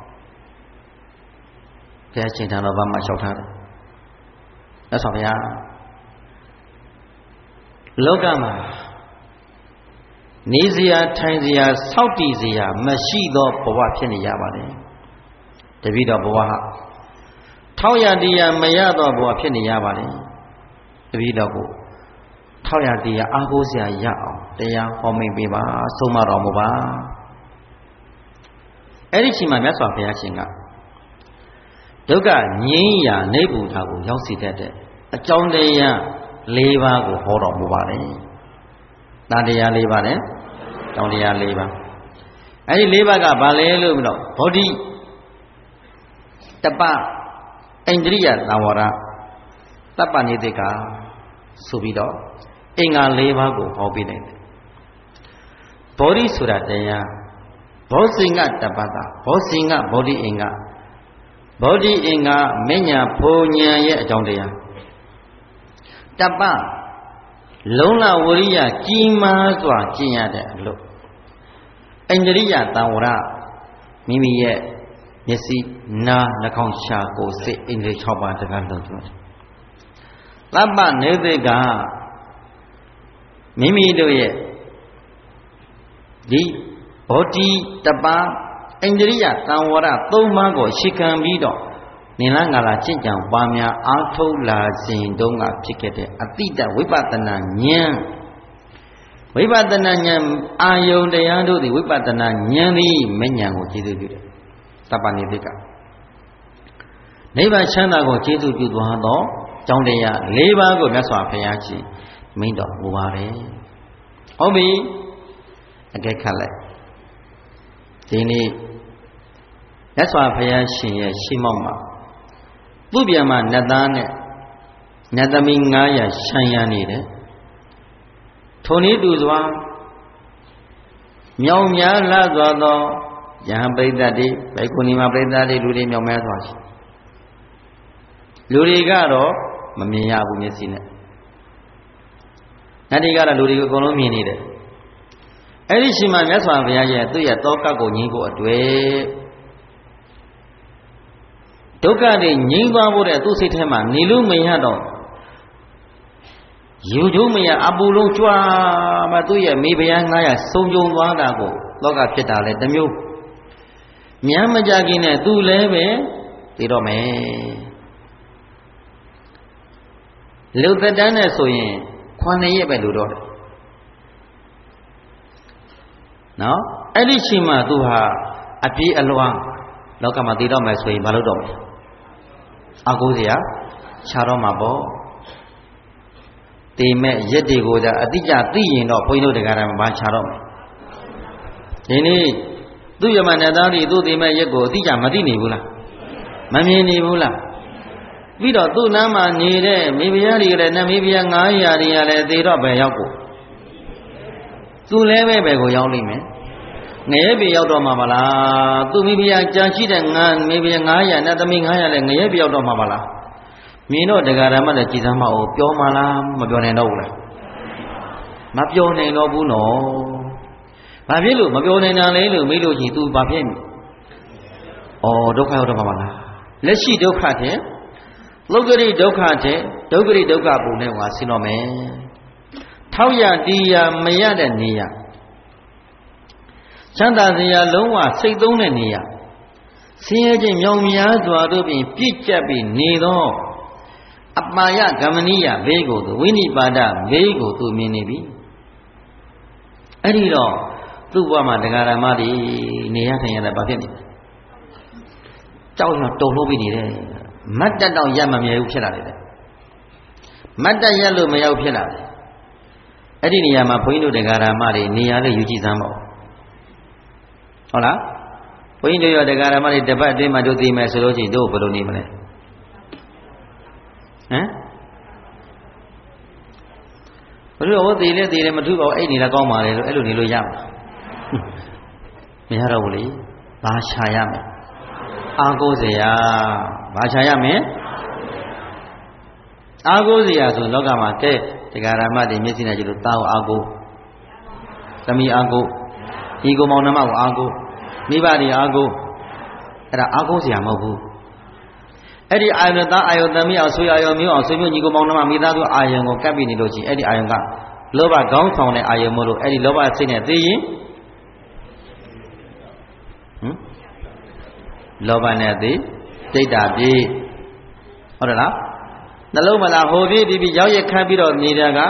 ဘုရားရှင်ထံတော်ဘာမှာလျှောက်ထားတယ်မြတ်စွာဘုရားလောကမှာနေစရာထိုင်စရာစောင့်တည်စရာမရှိသောဘဝဖြစ်နေရပါတယ်တပည့်တော်ဘဝဟာထောက်ရတရားမရသောဘဝဖြစ်နေရပါတယ်တပည့်တော်ကိုထောက်ရတရားအားကိုးစရာရအောင်တရားဟောမိတ်ပေးပါဆုံးမတော်မူပါအဲ့ဒီချိန်မှာမြတ်စွာဘုရားရှင်ကဒုက္ခငြိမ်းရာနိဗ္ဗူတာကိုရောက်စေတတ်တဲ့အကြောင်းတရား၄ပါးကိုဟောတော်မူပါတယ်။တရား၄ပါးနဲ့တောင်းတရား၄ပါးအဲ့ဒီ၄ပါးကဘာလဲလို့ပြီးတော့ဘောဓိတပ္ပအိန္ဒြိယသံဝရတပ္ပနိတိကဆိုပြီးတော့အင်္ဂါ၄ပါးကိုဟောပေးနိုင်တယ်။ဘောဓိဆိုတာတရားဘောဇင်္ဂတပ္ပတာဘောဇင်္ဂဘောဓိအင်္ဂါဘောဓိအင်္ဂါမဉ္ဇဉ်ဘုံဉဏ်ရဲ့အကြောင်းတရားတပ္ပလုံးလဝရိယကြီးမားစွာကျင့်ရတဲ့အလို့အိန္ဒြိယသံဝရမိမိရဲ့မျက်စိနားနှာခေါင်းရှာကိုယ်စိတ်အိန္ဒြေ6ပါးတကားလုံးကျွတ်တပ္ပနေသိကမိမိတို့ရဲ့ဒီဘောဓိတပ္ပအိန္ဒြိယသံဝရ3ပါးကိုရှေခံပြီးတော့နိလငါလာကျင့်ကြံပွားများအားထုတ်လာစဉ်တုန်းကဖြစ်ခဲ့တဲ့အတိတဝိပဿနာဉာဏ်ဝိပဿနာဉာဏ်အာယုန်တရားတို့သည်ဝိပဿနာဉာဏ်သည်မဉဏ်ကိုကျေစုပြုတယ်တပ္ပနိတိကနိဗ္ဗာန်ချမ်းသာကိုကျေစုပြုသွားသောကြောင်းတရား၄ပါးကိုမြတ်စွာဘုရားရှင်မိန့်တော်မူပါတယ်ဟုတ်ပြီအကဲခတ်လိုက်ဒီနေ့ That's why Payashin Shimoma. Bubiama Nadane Nadamingaya Shayanide Tony Duzwa Myomya Lazado Yambe Daddy, Bekunima Bedadi, Ludi Myomazwas Ludigaro, Mamia Bumisina Nadigara Ludigo Colomi needed. Erishima Yaswa Vaya, do ya toka go Nigo at way. Toka de Niva would to sit him and Nilu Mayado. You do me a Abulu Chua Matuya, maybe I so young Wadago, Loga Cheta, let them you. Miamajagine, do leve, Tirome. Luta Dana Soye, Quanaye Beludo. Now, Erishima to her, Api Alwan, Lokamatiro Masway Balodom. Agosia, Charomabo. They met Yetigo, Adija, no Pino de Garamba Charom. Any do your manadari, do the Mayago, Dija Madini Bula. Mamini Bula. We don't do Nama Nire, maybe a maybe a Naya, they rob a Yako. Tu leve bego yaulime. Maybe out of Mamala, to maybe a Janchi and maybe a Naya, not a Mingaya, and maybe out of Mamala. Mino de Garama de Chizama or Piomala, Mabione Nola. Mapione Nobuno. Mabilu, Mabione Nalelu, Miluji to Babin. Oh, Doka out of Mamala. Let's see Dokate. Logari Dokate, Dogari Doka Bune was Sinome. Tauya dia maya de nia. Chanda dia lowa seidong de nia. Siya je myomya dwado bin pichabi nido. Apmaya gamaniya vego to wini pada vego to minibi. Edido tubama degara madi niya thanya ba phit ni. Chao yo tou lo bi ni de. Matta taw yat ma mye bu phit la de. Matta yat lo ma yauk phit la de. Eddie Yama Poino de Garamari, Nia Yuji Zamo. Hola? Poino de Garamari, the bad day, Maduti, Masology, do Polonimane. Eh? But all the lady, Matu or any Lagoma, Eluni Yam. Miharawli, Bashayame. Agozia, Bashayame. Agozia, so Logama. The Garama de Messina to Tao Ago Tami Ago Ego Monama Ago Nibadi Ago Era Agos Yamabu Eddie Iron Iodami, Asuyayomi, or Sumi Nigo Monama Midago Iron or Cabinidochi, Eddie Ironga Loba Gong Town Ayamolo, Eddie Loba Senior Loba Nadi, Data B. Orala the Lomala Hovi, the Yaya Cabiro Nidaga,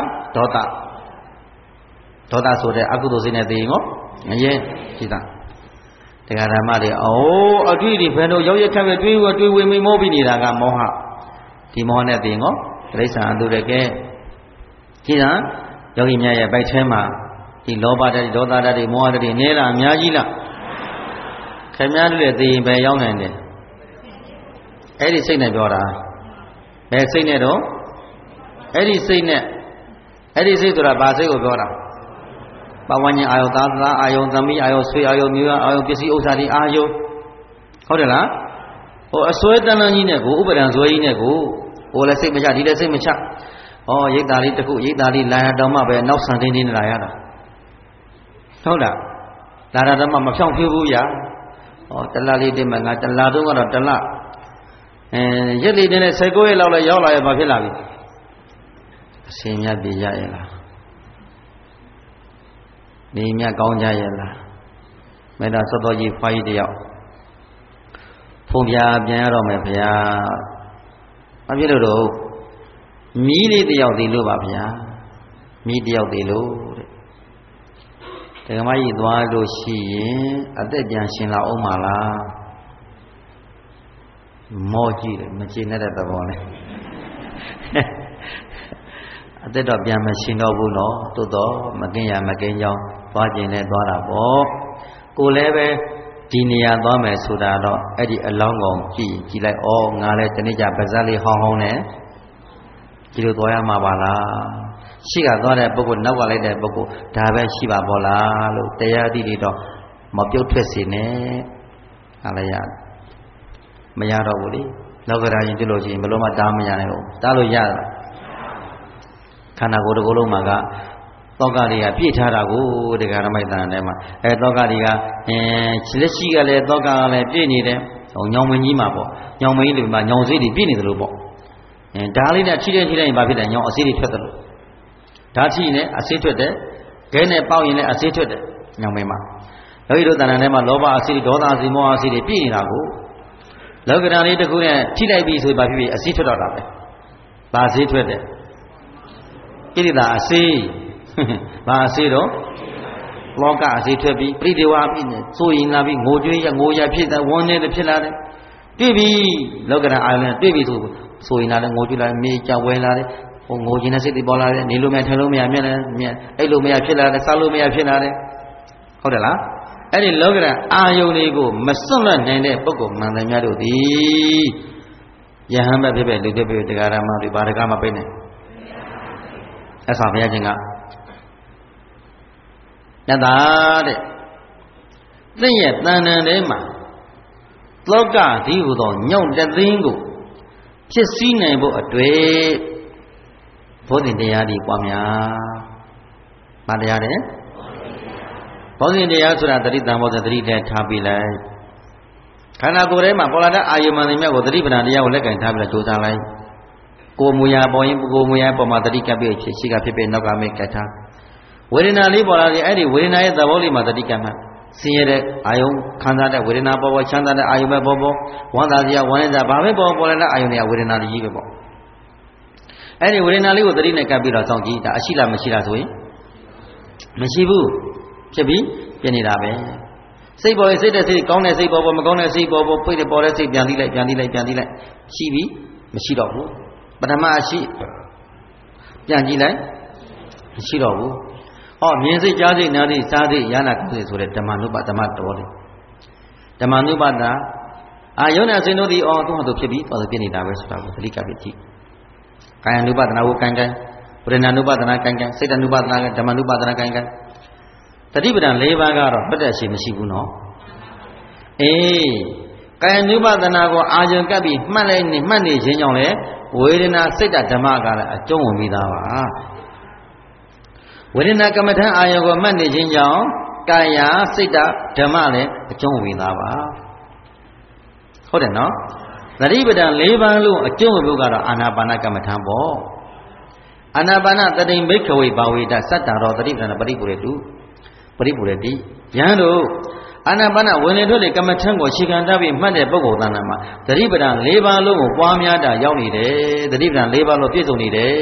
Tota so the Agudos in a and yet, Chita. The Garamari, oh, a greedy fellow, Yaya Cabri, what do we move in Nidaga Moha? Timona Dingo, Resa and do the gay. Chita, Yogi Maya by Chema, the Loba, the Dota, the Moa, the Nera, Miagila. Camille, the Bayong and Eddie Signature. Say Nedo Eddie say net Eddie say to the Basego Gora. But when you Iota, Iotami, Iosui, Iomua, Iopisi Osari, Ayo Hodela or a Soetana Ninego, Uber and Zoinego, or let's say Majadi, let's say Macha, or Yedali, the Ku Yedali, Layadama, but no something in Layada. Hoda Layadama, Machon Puya, or Talali de Mangatalado or Tala. And yet they didn't say go Yola Bavilavi. Simia Bijayela Nimia Gonjayela Meda Sodoji Faidio Fumia Biaro Mepia Avido Mili the Yaudi Lubabia Midi of the Lord The Mai Duado Shi at the Jansina Omala Moji, machine at the one. At the top, machine of Buno, Todo, Magina, Magino, Fajin, and Dorabo. Kuleve, ဒီနေရာသွားမယ်ဆိုတာတော့အဲ့ဒီအလောင်းကောင်ကြည့်လိုက်ဩငါလည်းတနေ့ကျပါဇက်လေးဟောင်းနဲ့ဒီလိုသွားရမှာပါလားရှိကသွားတဲ့ပုဂ္ဂိုလ်နောက်ကလိုက်တဲ့ပုဂ္ဂိုလ်ဒါပဲရှိပါဘောလားလို့တရားအသည့်တွေတော့မပြုတ်ထွက်စေနဲ့အားလည်းရမရတော့ဘူးလေလောကဓာတ်ရင်တွေ့လို့ရှိရင်ဘယ်လိုမှတားမရနိုင်ဘူးတားလို့ရတာခန္ဓာကိုယ်တစ်ခုလုံးမှာကသောကတွေကပြည့်ထားတာကိုတရားဓမ္မတန်ထဲမှာသောကတွေကလက်ရှိကလည်းသောကကလည်းပြည့်နေတယ်ညောင်မင်းကြီးမှာပေါ့ညောင်မင်းကြီးတွေမှာညောင်စေးတွေပြည့်နေတယ်လို့ပေါ့ဒါလေးနဲ့ထိတဲ့ရင်ဘာဖြစ်လဲညောင်အစေးတွေထွက်တယ်လို့ဓာတ်ထိနဲ့အစေးထွက်တယ်ခဲနဲ့ပေါက်ရင်လည်းအစေးထွက်တယ်ညောင်မင်းမှာယောဂီတို့တဏ္ဍာထဲမှာလောဘအစေးဒေါသအစေးမောဟအစေးတွေပြည့်နေတာကိုလောကဓာတ်လေးတစ်ခုနဲ့ထိလိုက်ပြီဆိုရင်ဘာဖြစ်ဖြစ်အစေးထွက်တော့တာပဲဘာအစေးထွက်တယ်ကိရိတာအစေးဘာအစေးတော့လောကအစေးထွက်ပြီးပရိဒေဝအဖြစ်နဲ့စိုးရင်လာပြီးငိုကြွေးရငိုရဖြစ်တယ်ဝန်းနေတယ်ဖြစ်လာတယ်တွေ့ပြီလောကဓာတ်အာရုံနဲ့တွေ့ပြီဆိုရင်လာတယ်ငိုကြွေးလာတယ်မြေကြဝဲလာတယ်ဟိုငိုခြင်းနဲ့စိတ်တွေပေါ်လာတယ်နေလို့မရထိုင်လို့မရမျက်နဲ့အဲ့လိုမရဖြစ်လာတယ်စားလို့မရဖြစ်လာတယ်ဟုတ်တယ်လားအဲ့ဒီလောကဓာတ်အာယုန်လေးကိုမစွန့်လွတ်နိုင်တဲ့ပုဂ္ဂိုလ်မှန်တယ်များတို့သည်ယဟန်ပဲဖြစ်လူဖြစ်ဖြစ်တရားဓမ္မတွေဘာတကားမပိတ်နဲ့အဲ့ဆောင်ဘုရားရှင်ကတသာတဲ့သင်ရဲ့တဏ္ဍန်ထဲမှာလောကဒီဟူသောညောင့်တသိန်းကိုဖြစ်စည်းနိုင်ဖို့အတွေ့ဘောဓိတရားဒီပွားများ။ဘာတရားလဲ။ဘောဓိတရားဆိုတာတတိတံဘောဓိတတိနဲ့ထားပြီးလိုက်။ခန္ဓာကိုယ်ထဲမှာပေါ်လာတဲ့အာယုမန်တွေမြတ်ကိုတတိပဒံတရားကိုလက်ကင်ထားပြီးတော့ကြိုးစားလိုက်။ကိုယ်မူရာပေါ်ရင်ကိုယ်မူရာပေါ်မှာတတိကပ်ပြီးရှိကဖြစ်ပြီးနောက်ကမေကထား။ဝေဒနာလေးပေါ်လာရင်အဲ့ဒီဝေဒနာရဲ့သဘောလေးမှာတတိကပ်မှဆင်းရဲတဲ့အာယုံခံစားတဲ့ဝေဒနာပေါ်ပေါ်ချမ်းသာတဲ့အာယုံပဲပေါ်ပေါ်ဝမ်းသာစရာဝမ်းနည်းစရာဘာပဲပေါ်ပေါ်လာတဲ့အာယုံတွေကဝေဒနာကြီးပဲပေါ့အဲ့ဒီဝေဒနာလေးကိုသတိနဲ့ကပ်ပြီးတော့စောင့်ကြည့်ဒါအရှိလားမရှိလားဆိုရင်မရှိဘူးဖြစ်ပြီးပြနေတာပဲစိတ်ပေါ်ရင်စိတ်တဲ့စိတ်ကောင်းတဲ့စိတ်ပေါ်ပေါ်မကောင်းတဲ့စိတ်ပေါ်ပေါ်ပိတ်တဲ့ပေါ်တဲ့စိတ်ပြန်သိလိုက်ရှိပြီးမရှိတော့ဘူးပထမအရှိပြန်ကြည့်လိုက်မရှိတော့ဘူးဟောမြင်စိတ်ကြားစိတ်နားစိတ်စားစိတ်ယာနာကုစိတ်ဆိုတဲ့ဓမ္မနုပဓမ္မတော်လေးဓမ္မနုပတာအာယုံနဲ့စိတ်တို့ဒီသူ့ဟာသူဖြစ်ပြီးတော်ပြနေတာပဲဆိုတာကိုသတိကပ်ပြီးကြည့်ကာယ ानु ပဒနာကိုကန်ဝေဒနာ ानु ပဒနာကန်စိတ် ानु ပဒနာဓမ္မ ानु ပဒနာကန်တတိပဒံ၄ပါးကတော့ပတ်သက်ရှိမရှိဘူးနော်ကာယ ानु ပဒနာကိုအာယုံကပ်ပြီးမှတ်နေခြင်းကြောင့်လေဝေဒနာစိတ်ဓမ္မကလည်းအကျုံးဝင်ပြီးသားပါဝေဒနာကမ္မထံအာယုံကိုမှတ်နေခြင်းကြောင့်ကာယစိတ်ဓမ္မလည်းအကျုံးဝင်သားပါဟုတ်တယ်နော်သတိပဋ္ဌာန်၄ပါးလုံးအကျုံးဝင်ဖို့ကတော့အာနာပါနကမ္မထံပေါ့အာနာပါနတတိဘိက္ခဝေဘာဝေတစတ္တရောသတိပဋ္ဌာန်ပရိပုရေတုပရိပုရေတိယံတို့အာနာပါနဝင်လေထွက်လေကမ္မထံကိုရှေခံတတ်ပြီးမှတ်တဲ့ပုဂ္ဂိုလ်သဏ္ဍာန်မှာသတိပဋ္ဌာန်၄ပါးလုံးကိုပွားများတာရောက်နေတယ်သတိပဋ္ဌာန်၄ပါးလုံးပြည့်စုံနေတယ်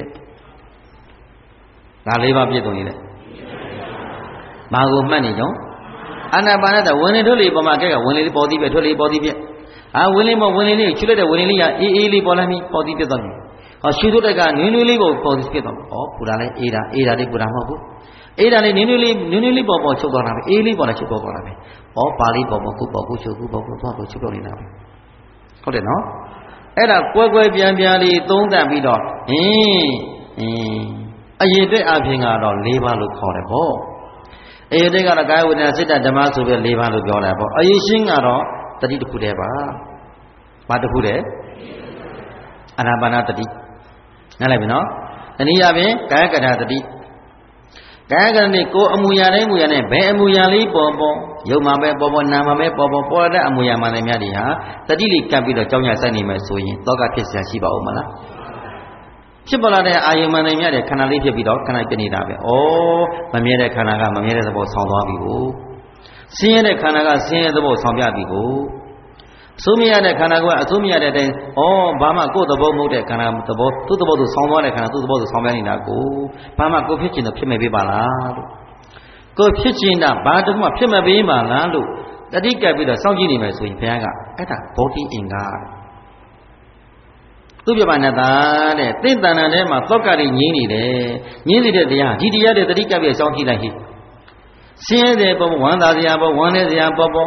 ဒါ၄ပါးပြည့်စုံနေတယ်ဘာကိုမှတ်နေကြအာနာပါနတဝင်လေထွက်လေပေါ်မှာကဲကဝင်လေပေါ်သည်ပဲထွက်လေပေါ်သည်ပြဝင်လေမဝင်လေလေးချွတ်လိုက်တဲ့ဝင်လေလေးကအေးလေးပေါ်လာပြီပေါ်သည်ပြသွားပြီဟောရှုထုတ်တဲ့ကနွေးနွေးလေးပေါ်သည်ပြသွားပြီဟောပူတာလဲအေးတာလေးပူတာမဟုတ်ဘူးအေးတာလေးနွေးနွေးလေးပေါ်ချုပ်သွားတာပဲအေးလေးပေါ်လာချုပ်သွားတာပဲဟောပါလေးပေါ်ကုချုပ်ကုပေါ်သွားချုပ်တော့နေတာပဲဟုတ်တယ်နော်အဲ့ဒါကွဲပြန်လေးသုံးသပ်ပြီးတော့အရေးအတွက်အပြင်ကတော့၄ပါးလို့ခေါ်တယ်ပေါ့အရေးအတွက်ကတော့ကာယဝေဒနာစိတ်ဓမ္မဆိုပြီး၄ပါးလို့ပြောတာပေါ့အရေးရှင်းကတော့တတိတစ်ခုတည်းပါဘာတစ်ခုတည်းအာနာပါနတတိနားလည်ပြီနော်တနည်းအားဖြင့်ကာယကထာတတိကာယကထာနဲ့ကိုယ်အမူအရာတိုင်းမူအရာနဲ့ဘယ်အမူအရာလေးပေါ်ရုပ်မှာပဲပေါ်နာမှာပဲပေါ်တဲ့အမူအရာမှန်တယ်များဒီဟာတတိလေးကပ်ပြီးတော့ကြောင်းရဆိုင်နေမယ်ဆိုရင်တောကဖြစ်เสียရှိပါဦးမလားဖြစ်ပေါ်လာတဲ့အာယုံမှန်တယ်များတဲ့ခန္ဓာလေးဖြစ်ပြီးတော့ခန္ဓာပြနေတာပဲဩမမြဲတဲ့ခန္ဓာကမမြဲတဲ့သဘောဆောင်းသွားပြီကိုဆင်းရဲတဲ့ခန္ဓာကဆင်းရဲသဘောဆောင်ပြပြီကိုအဆိုးမြရတဲ့ခန္ဓာကအဆိုးမြရတဲ့အတိုင်းဘာမှကိုယ်သဘောမဟုတ်တဲ့ခန္ဓာသဘောသူ့သဘောသူဆောင်းသွားတဲ့ခန္ဓာသူ့သဘောသူဆောင်းပြနေတာကိုဘာမှကိုယ်ဖြစ်ချင်တော့ဖြစ်မဲ့ပေးပါလားလို့ကိုယ်ဖြစ်ချင်တာဘာတခုမှဖြစ်မဲ့ပေးပါလားလို့တတိကပ်ပြီးတော့စောင့်ကြည့်နေမယ်ဆိုရင်ဘုရားကအဲ့ဒါဘောတိအင်္ဂါသူပြပါနဲ့သားတဲ့သင်္တန်တန်ထဲမှာသောကတွေငြင်းနေတယ်ငြင်းနေတဲ့တရားဒီတရားတွေတတိကပ်ပြီးစောင့်ကြည့်လိုက်ဟိဆင်းရဲတဲ့ပေါ်ဝမ်းသာစရာပေါ်ဝမ်းနည်းစရာပေါ်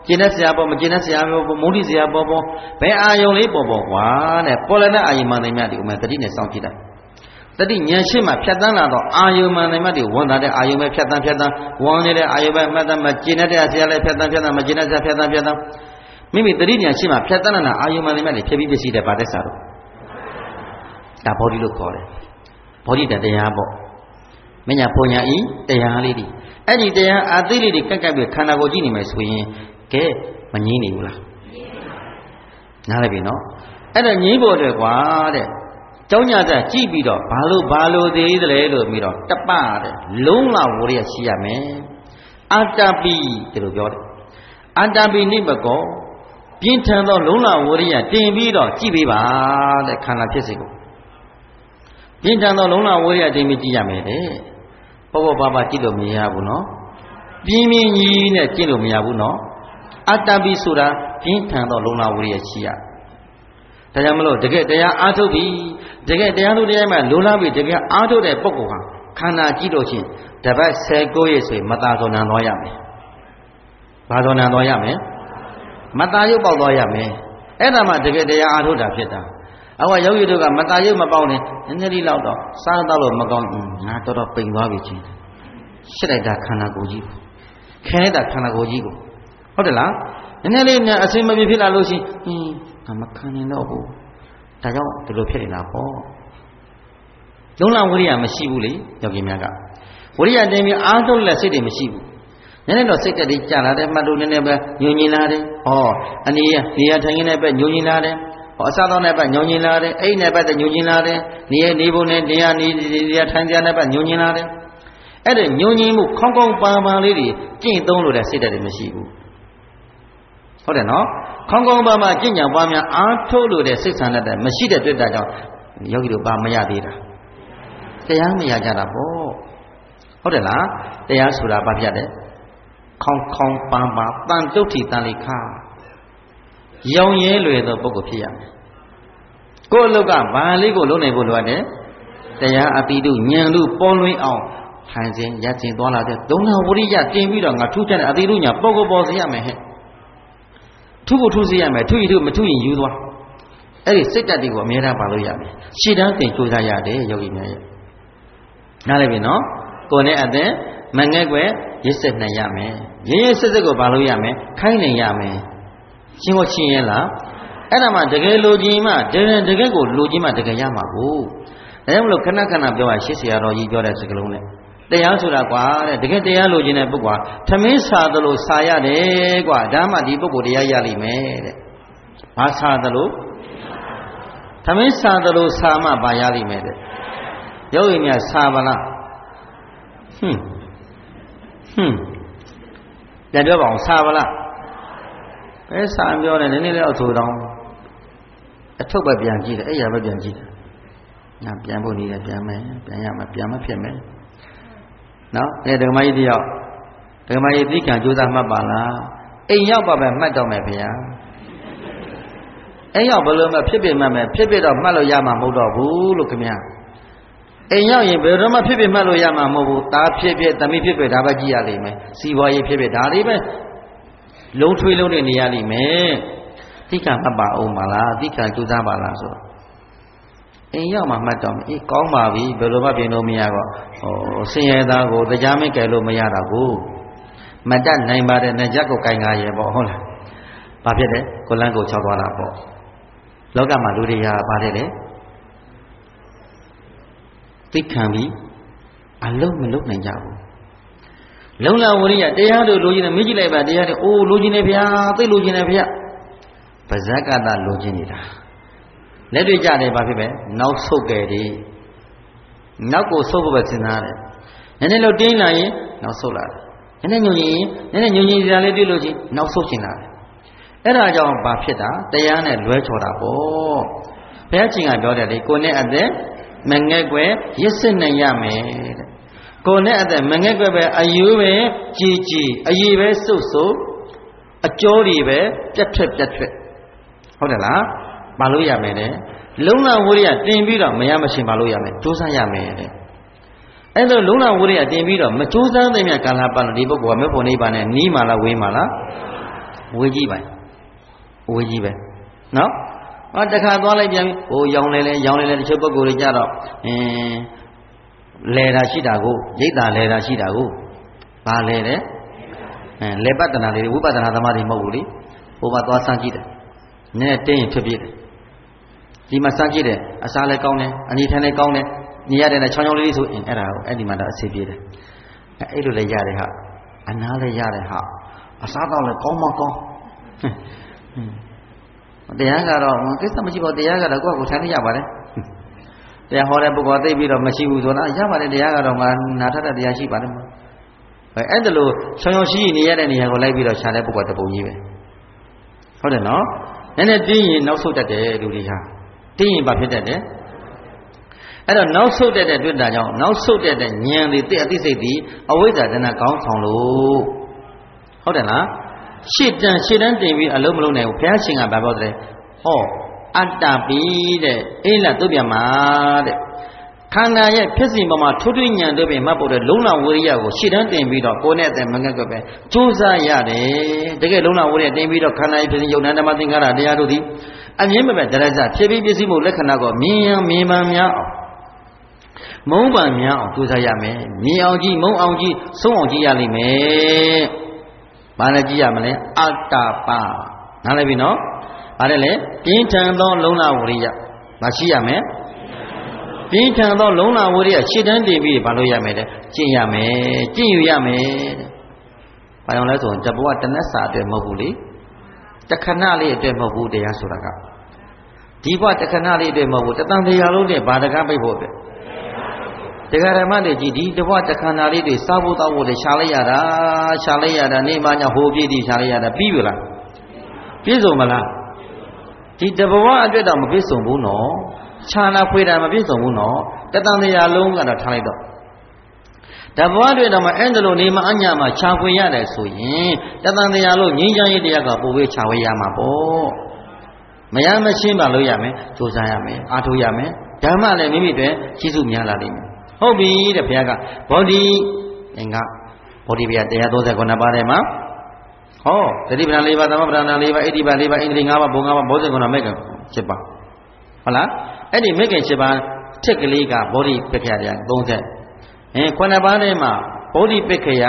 ကျင့်တဲ့ဆရာပေါ်မကျင့်တဲ့ဆရာပေါ်မုန်းတိဆရာပေါ်ဘယ်အာယုံလေးပေါ်ကွာတဲ့ပေါ်လည်းတဲ့အာယုံမှန်တယ်မြတ်ဒီဥမဲ့တတိနဲ့စောင့်ကြည့်လိုက်တတိဉာဏ်ရှိမှဖြတ်တန်းလာတော့အာယုံမှန်တယ်မြတ်ဒီဝန်တာတဲ့အာယုံပဲဖြတ်တန်းဝန်နေတဲ့အာယုံပဲမှတ်တမ်းမကျင့်တဲ့ဆရာလည်းဖြတ်တန်းမကျင့်တဲ့ဆရာဖြတ်တန်းမိမိတတိဉာဏ်ရှိမှဖြတ်တန်းလာအာယုံမှန်တယ်မြတ်ဒီဖြစ်ပြီးပစ္စည်းတဲ့ပါတဲ့စာတော့ဒါဘောဓိလို့ခေါ်တယ်ဘောဓိတရားပေါ့မညာပုံညာဤတရားလေးဒီအဲ့ဒီတရားအသိလေးတွေကက်ကက်ပြီးခန္ဓာကိုယ်ကြည့်နေမယ်ဆိုရင်ကဲမငြင်းနေဘူးလားနားလည်ပြီနော်အဲ့ဒါငြင်းဖို့အတွက်ကွာတဲ့ကျောင်းညာစကြည့်ပြီးတော့ဘာလို့သေးတယ်လဲလို့ပြီးတော့တပတဲ့လုံးလာဝရရှိရမယ်အတ္တပိဒီလိုပြောတယ်အတ္တပိနိဘကောပြင်းထန်သောလုံးလာဝရတင်ပြီးတော့ကြည့်ပေးပါတဲ့ခန္ဓာဖြစ်စေကိုပြင်းထန်သောလုံးလာဝရတင်ပြီးကြည့်ရမယ်တဲ့ပေါ့ပါကြည့်လို့မရဘူးနော်ပြင်းကြီးနဲ့ကြည့်လို့မရဘူးနော်အတ္တပိဆိုတာပြင်းထန်သောလုံးလာဝရရှိရဒါကြောင့်မလို့တကယ်တရားအားထုတ်ပြီးတကယ်တရားထုတ်တရားမှလိုလားပြီးတကယ်အားထုတ်တဲ့ပုဂ္ဂိုလ်ဟာခန္ဓာကြည့်လို့ချင်းတပတ်19ရက်ဆိုရင်မตาဇောနံသွားရမယ်။ဘာဇောနံသွားရမလဲ။မตาရုပ်ပေါက်သွားရမယ်။အဲ့ဒါမှတကယ်တရားအားထုတ်တာဖြစ်တာ။အခုယောဂီတို့ကမตาရုပ်မပေါက်နဲ့နည်းနည်းလေးလောက်တော့စားတော့လို့မကောင်းဘူး။ငါတော်ပိန်သွားပြီချင်း။ရှစ်လိုက်တာခန္ဓာကိုယ်ကြီး။ခဲလိုက်တာခန္ဓာကိုယ်ကြီးကိုဟုတ်တယ်လား။နည်းနည်းလေးနဲ့အစင်မပြေဖြစ်လာလို့ရှိရင်မခံနိုင်တော့ဘူးဒါကြောင့်ဒီလိုဖြစ်နေတာပေါ့လုံးလဝိရိယမရှိဘူးလေယောဂီများကဝိရိယတင်ပြီးအားထုတ်လက်စိတ်တွေမရှိဘူးနည်းနည်းတော့စိတ်တက်တွေကြာလာတယ်မှတ်လို့နည်းနည်းပဲညှို့ညင်လာတယ်ဟောအနေရနေရထိုင်နေတဲ့ဘက်ညှို့ညင်လာတယ်ဟောအစားသောတဲ့ဘက်ညှို့ညင်လာတယ်အိတ်နဲ့ဘက်ညှို့ညင်လာတယ်နေဖို့နဲ့တရားနေထိုင်ကြတဲ့ဘက်ညှို့ညင်လာတယ်အဲ့ဒါညှို့ညင်မှုခေါင်းခေါင်းပန်းလေးတွေကျင့်သုံးလို့တဲ့စိတ်တက်တွေမရှိဘူးဟုတ်တယ်နော်ခေါင်းကောင်းပါမှကျင့်ကြံပွားများအားထုတ်လို့တဲ့စိတ်ဆန္ဒတဲ့မရှိတဲ့တွေ့တာကြောင့်ယောဂီတို့ဘာမရသေးတာတရားမရကြတာပေါ့ဟုတ်တယ်လားတရားဆိုတာဘာဖြစ်လဲခေါင်းပန်းပါတန်တုဋ္ဌိတန်လိခရောင်ရဲလွယ်သောပုဂ္ဂိုလ်ဖြစ်ရမယ်ကိုယ့်အလုပ်ကဘာလေးကိုလုပ်နိုင်ဖို့လိုအပ်တယ်တရားအတိတုဉာဏ်လူပေါ်လွင်အောင်ထိုင်ခြင်းရခြင်းသွားလာတဲ့သုံးနာဝရိယတင်ပြီးတော့ငါထူးခြားတဲ့အတိတုညာပုဂ္ဂိုလ်ပေါ်စေရမယ်ဟဲ့ထုဖို့ထုစေရမယ်ထုရင်ထုမထုရင်ယူသွားအဲ့ဒီစိတ်ဓာတ်တွေကိုအမြဲတမ်းပါလို့ရမယ်ရှည်တန်းသင်ကြိုးစားရတယ်ယောဂီများရဲ့နားလည်ပြီနော်ကိုယ်နဲ့အသက်မငဲ့ွယ်ရစ်စစ်နိုင်ရမယ်ရင်းစစ်ကိုပါလို့ရမယ်ခိုင်းနိုင်ရမယ်ရှင်းဖို့ရှင်းရဲ့လားအဲ့ဒါမှတကယ်လိုချင်မှတကယ်ကိုလိုချင်မှတကယ်ရမှာကိုဒါကြောင့်မလို့ခဏပြောရရှစ်ဆရာတော်ကြီးပြောတဲ့စကားလုံးနဲ့တရားဆိုတာကွာတဲ့တကယ်တရားလိုချင်တဲ့ပုဂ္ဂိုလ်ဟာထမင်းစားသလိုစားရတယ်ကွာဒါမှဒီပုဂ္ဂိုလ်တရားရလိမ့်မယ်တဲ့ဘာစားသလိုထမင်းစားသလိုစားမှဘာရလိမ့်မယ်တဲ့ယောဂီများစားပါလားကြပြောပါအောင်စားပါလားဘယ်စားပြောတယ်နည်းနည်းလေးအဆိုတောင်းအထုပ်ပဲပြန်ကြည့်တယ်အဲ့ရပဲပြန်ကြည့်တယ်ငါပြန်ဖို့နေတယ်ပြန်မယ်ပြန်ရမှာပြန်မဖြစ်မယ်နော်အဲဒကမကြီးတယောက်ဒကမကြီးသိခံကြိုးစားမှတ်ပါလားအိမ်ရောက်ပါပဲမှတ်တော့မယ်ဗျာအိမ်ရောက်ဘယ်လိုမှဖြစ်ဖြစ်မှတ်မယ်ဖြစ်ဖြစ်တော့မှတ်လို့ရမှာမဟုတ်တော့ဘူးလို့ခင်ဗျာအိမ်ရောက်ရင်ဘယ်တော့မှဖြစ်ဖြစ်မှတ်လို့ရမှာမဟုတ်ဘူးသားဖြစ်ဖြစ်သမီးဖြစ်ဖြစ်ဒါပဲကြည့်ရလိမ့်မယ်စီးပွားရေးဖြစ်ဖြစ်ဒါလေးပဲလုံးထွေးလုံးနဲ့နေရလိမ့်မယ်သိခံမှတ်ပါအောင်ပါလားသိခံကြိုးစားပါလားဆိုတော့အိမ်ရောက်မှမှတ်တော့မယ်အေးကောင်းပါပြီဘယ်လိုမှပြင်လို့မရတော့ဆင်းရဲသားကိုတရားမကယ်လို့မရတာကိုမတတ်နိုင်ပါတဲ့နဲ့ဇက်ကိုကင်ကားရဲပေါ့ဟုတ်လားဘာဖြစ်တယ်ကိုလန်းကိုချောက်သွားတာပေါ့လောကမှာလူတွေဟာပါတယ်လေသိခံပြီးအလုံးမလုံးနိုင်ကြဘူးလုံလဝရိယတရားတို့လိုချင်တယ်မေးကြည့်လိုက်ပါတရားတွေအိုးလိုချင်တယ်ဗျာသိလိုချင်တယ်ဗျာပါဇက်ကတာလိုချင်နေတာလက်တွေ့ကြတယ်ဘာဖြစ်ပဲနောက်ဆုတ်ကြတယ်နောက်ကိုဆုတ်ဖို့ပဲစဉ်းစားတယ်နည်းနည်းလို့တင်းလာရင်နောက်ဆုတ်လာတယ်နည်းနည်းညွှန်ရင်စရာလေးတွေ့လို့ချင်းနောက်ဆုတ်ချင်လာတယ်အဲ့ဒါကြောင့်ဘာဖြစ်တာတရားနဲ့လွဲချော်တာပေါ့ဘုရားရှင်ကပြောတယ်လေကိုယ်နဲ့အသက်မငဲ့ွယ်ရစ်စစ်နိုင်ရမယ်တဲ့ကိုယ်နဲ့အသက်မငဲ့ွယ်ပဲအယူပဲကြည်အရေးပဲစုပ်အကျော်တွေပဲပြတ်ထွက်ဟုတ်တယ်လားမလို့ရမယ်တဲ့လုံလဝိရိယတင်ပြီးတော့မရမရှင်မလို့ရမယ်ကြိုးစားရမယ်တဲ့အဲ့လိုလုံလဝိရိယတင်ပြီးတော့မကြိုးစားတဲ့မြတ်ကာလပတ်လို့ဒီပုဂ္ဂိုလ်ကမေဖို့နိဗ္ဗာန်နဲ့နီးမှလားဝေးမှလားဝေကြီးပဲနော်တခါသွားလိုက်ပြန်ဟိုရောင်လဲတချို့ပုဂ္ဂိုလ်တွေကြတော့လဲတာရှိတာကိုရိတ်တာလဲတာရှိတာကိုဘာလဲတဲ့လဲပတ္တနာတွေဝိပဿနာသမားတွေမဟုတ်ဘူးလေဟိုမှာသွားစမ်းကြည့်တယ်နည်းတင်းရင်ထွက်ပြေးတယ်ဒီမှာစမ်းကြည့်တယ်အစားလည်းကောင်းတယ်အနေထိုင်လည်းကောင်းတယ်နေရတယ်နဲ့ချောင်းချောင်းလေးဆိုရင်အဲ့ဒါကိုအဲ့ဒီမှာတော့အစီပြေးတယ်အဲ့လိုလည်းရတယ်ဟာအနားလည်းရတယ်ဟာအစားတော့လည်းကောင်းမကောင်းတရားကတော့ကိစ္စမရှိပါဘူးတရားကတော့ကိုယ့်ကိုထိုင်လို့ရပါတယ်တရားဟောတဲ့ပုဂ္ဂိုလ်သိပြီးတော့မရှိဘူးဆိုတာရပါတယ်တရားကတော့ငါနာထတဲ့တရားရှိပါတယ်အဲ့ဒါလို့ချောင်းချောင်းရှိနေရတဲ့နေရာကိုလိုက်ပြီးတော့ခြားတဲ့ပုဂ္ဂိုလ်တပုံကြီးပဲဟုတ်တယ်နော်နည်းနည်းတင်းရင်နောက်ဆုတ်တတ်တယ်လူတွေဟာတင်းရင်ဘာဖြစ်တတ်တယ်အဲ့တော့နောက်ဆုတ်တဲ့တွေ့တာကြောင့်နောက်ဆုတ်တဲ့ဉာဏ်တွေသိအသိစိတ်တွေအဝိဇ္ဇာတဏှာကောင်းဆောင်လို့ဟုတ်တယ်လားရှေ့တန်းတင်ပြီးအလုံးမလုံးနိုင်ဘူးဘုရားရှင်ကဘာပြောတယ်ဟောအတ္တပိတဲ့အိလသုပြန်မှာတဲ့ခန္ဓာရဲ့ဖြစ်စဉ်ပေါ်မှာထွတ်ထွဉာဏ်တို့ပြင်မှတ်ဖို့တဲ့လုံလဝိရိယကိုရှေ့တန်းတင်ပြီးတော့ကိုယ်နဲ့အသက်မငတ်ပဲကြိုးစားရတယ်တကယ်လုံလဝိရိယတင်ပြီးတော့ခန္ဓာရဲ့ဖြစ်စဉ်ယုံနာဓမ္မသင်္ခါရတရားတို့သည်အမြင်မဲ့ဒရဇဖြစ်ပြီးပစ္စည်းမှုလက္ခဏာကိုမြင်ရင်မြင်မှန်များအောင်မုံပံများအောင်ကြိုးစားရမယ်မြင်အောင်ကြည့်မုံအောင်ကြည့်ဆုံးအောင်ကြည့်ရလိမ့်မယ်ဘာလဲကြည့်ရမလဲအတ္တပနားလည်ပြီနော်ဘာလဲပြင်းထန်သောလုံလဝိရိယမရှိရမယ်ပြင်းထန်သောလုံလဝိရိယရှေ့တန်းတင်ပြီးဘာလို့ရမယ်လဲကျင့်ရမယ်ကျင့်ယူရမယ်ဘာကြောင့်လဲဆိုရင်တဘဝတနတ်စာအတွက်မဟုတ်ဘူးလေတခဏလေးအတွက်မဟုတ်ဘူးတရားဆိုတာကဒီဘဝတခဏလေးအတွက်မဟုတ်ဘူးတသံတရားလုံးနဲ့ဘာတကားပိတ်ဖို့အတွက်တရားဓမ္မတွေကြည်ဒီတဘဝတခဏလေးတွေစားဖို့တောက်ဖို့လေရှားလိုက်ရတာနေမှညဟိုပြည့်တည်ရှားလိုက်ရတာပြီးပြီလားပြည့်စုံမလားဒီတဘဝအတွက်တော့မပြည့်စုံဘူးနော်ခြာနာဖွေတာမပြည့်စုံဘူးနော်တသံတရားလုံးကတော့ထားလိုက်တော့တဘဝအတွက်တော့မအဲ့ဒါလိုနေမှအညာမှာခြာဖွေရတယ်ဆိုရင်တသံတရားလုံးငြိမ်းချမ်းရေးတရားကပို့ပြီးခြာဝေးရမှာပေါ့မရမချင်းပါလို့ရမယ်စူးစမ်းရမယ်အားထုတ်ရမယ်ဓမ္မလည်းမိမိတွေရှိစုများလာလိမ့်မယ်ဟုတ်ပြီတဲ့ဘုရားကဘောဓိအင်္ဂဘောဓိဗျာ139ပါးထဲမှာဟောသတိပ္ပဏ4ပါးသမပ္ပဏ4ပါးဣတိပါ4ပါးဣန္ဒြေ5ပါးဘုံ5ပါးဘောဇင်9မိတ်က7ပါးဟုတ်လားအဲ့ဒီမိတ်က7ပါးထက်ကလေးကဘောဓိပက္ခရာတရား309ပါးထဲမှာဘောဓိပက္ခရာ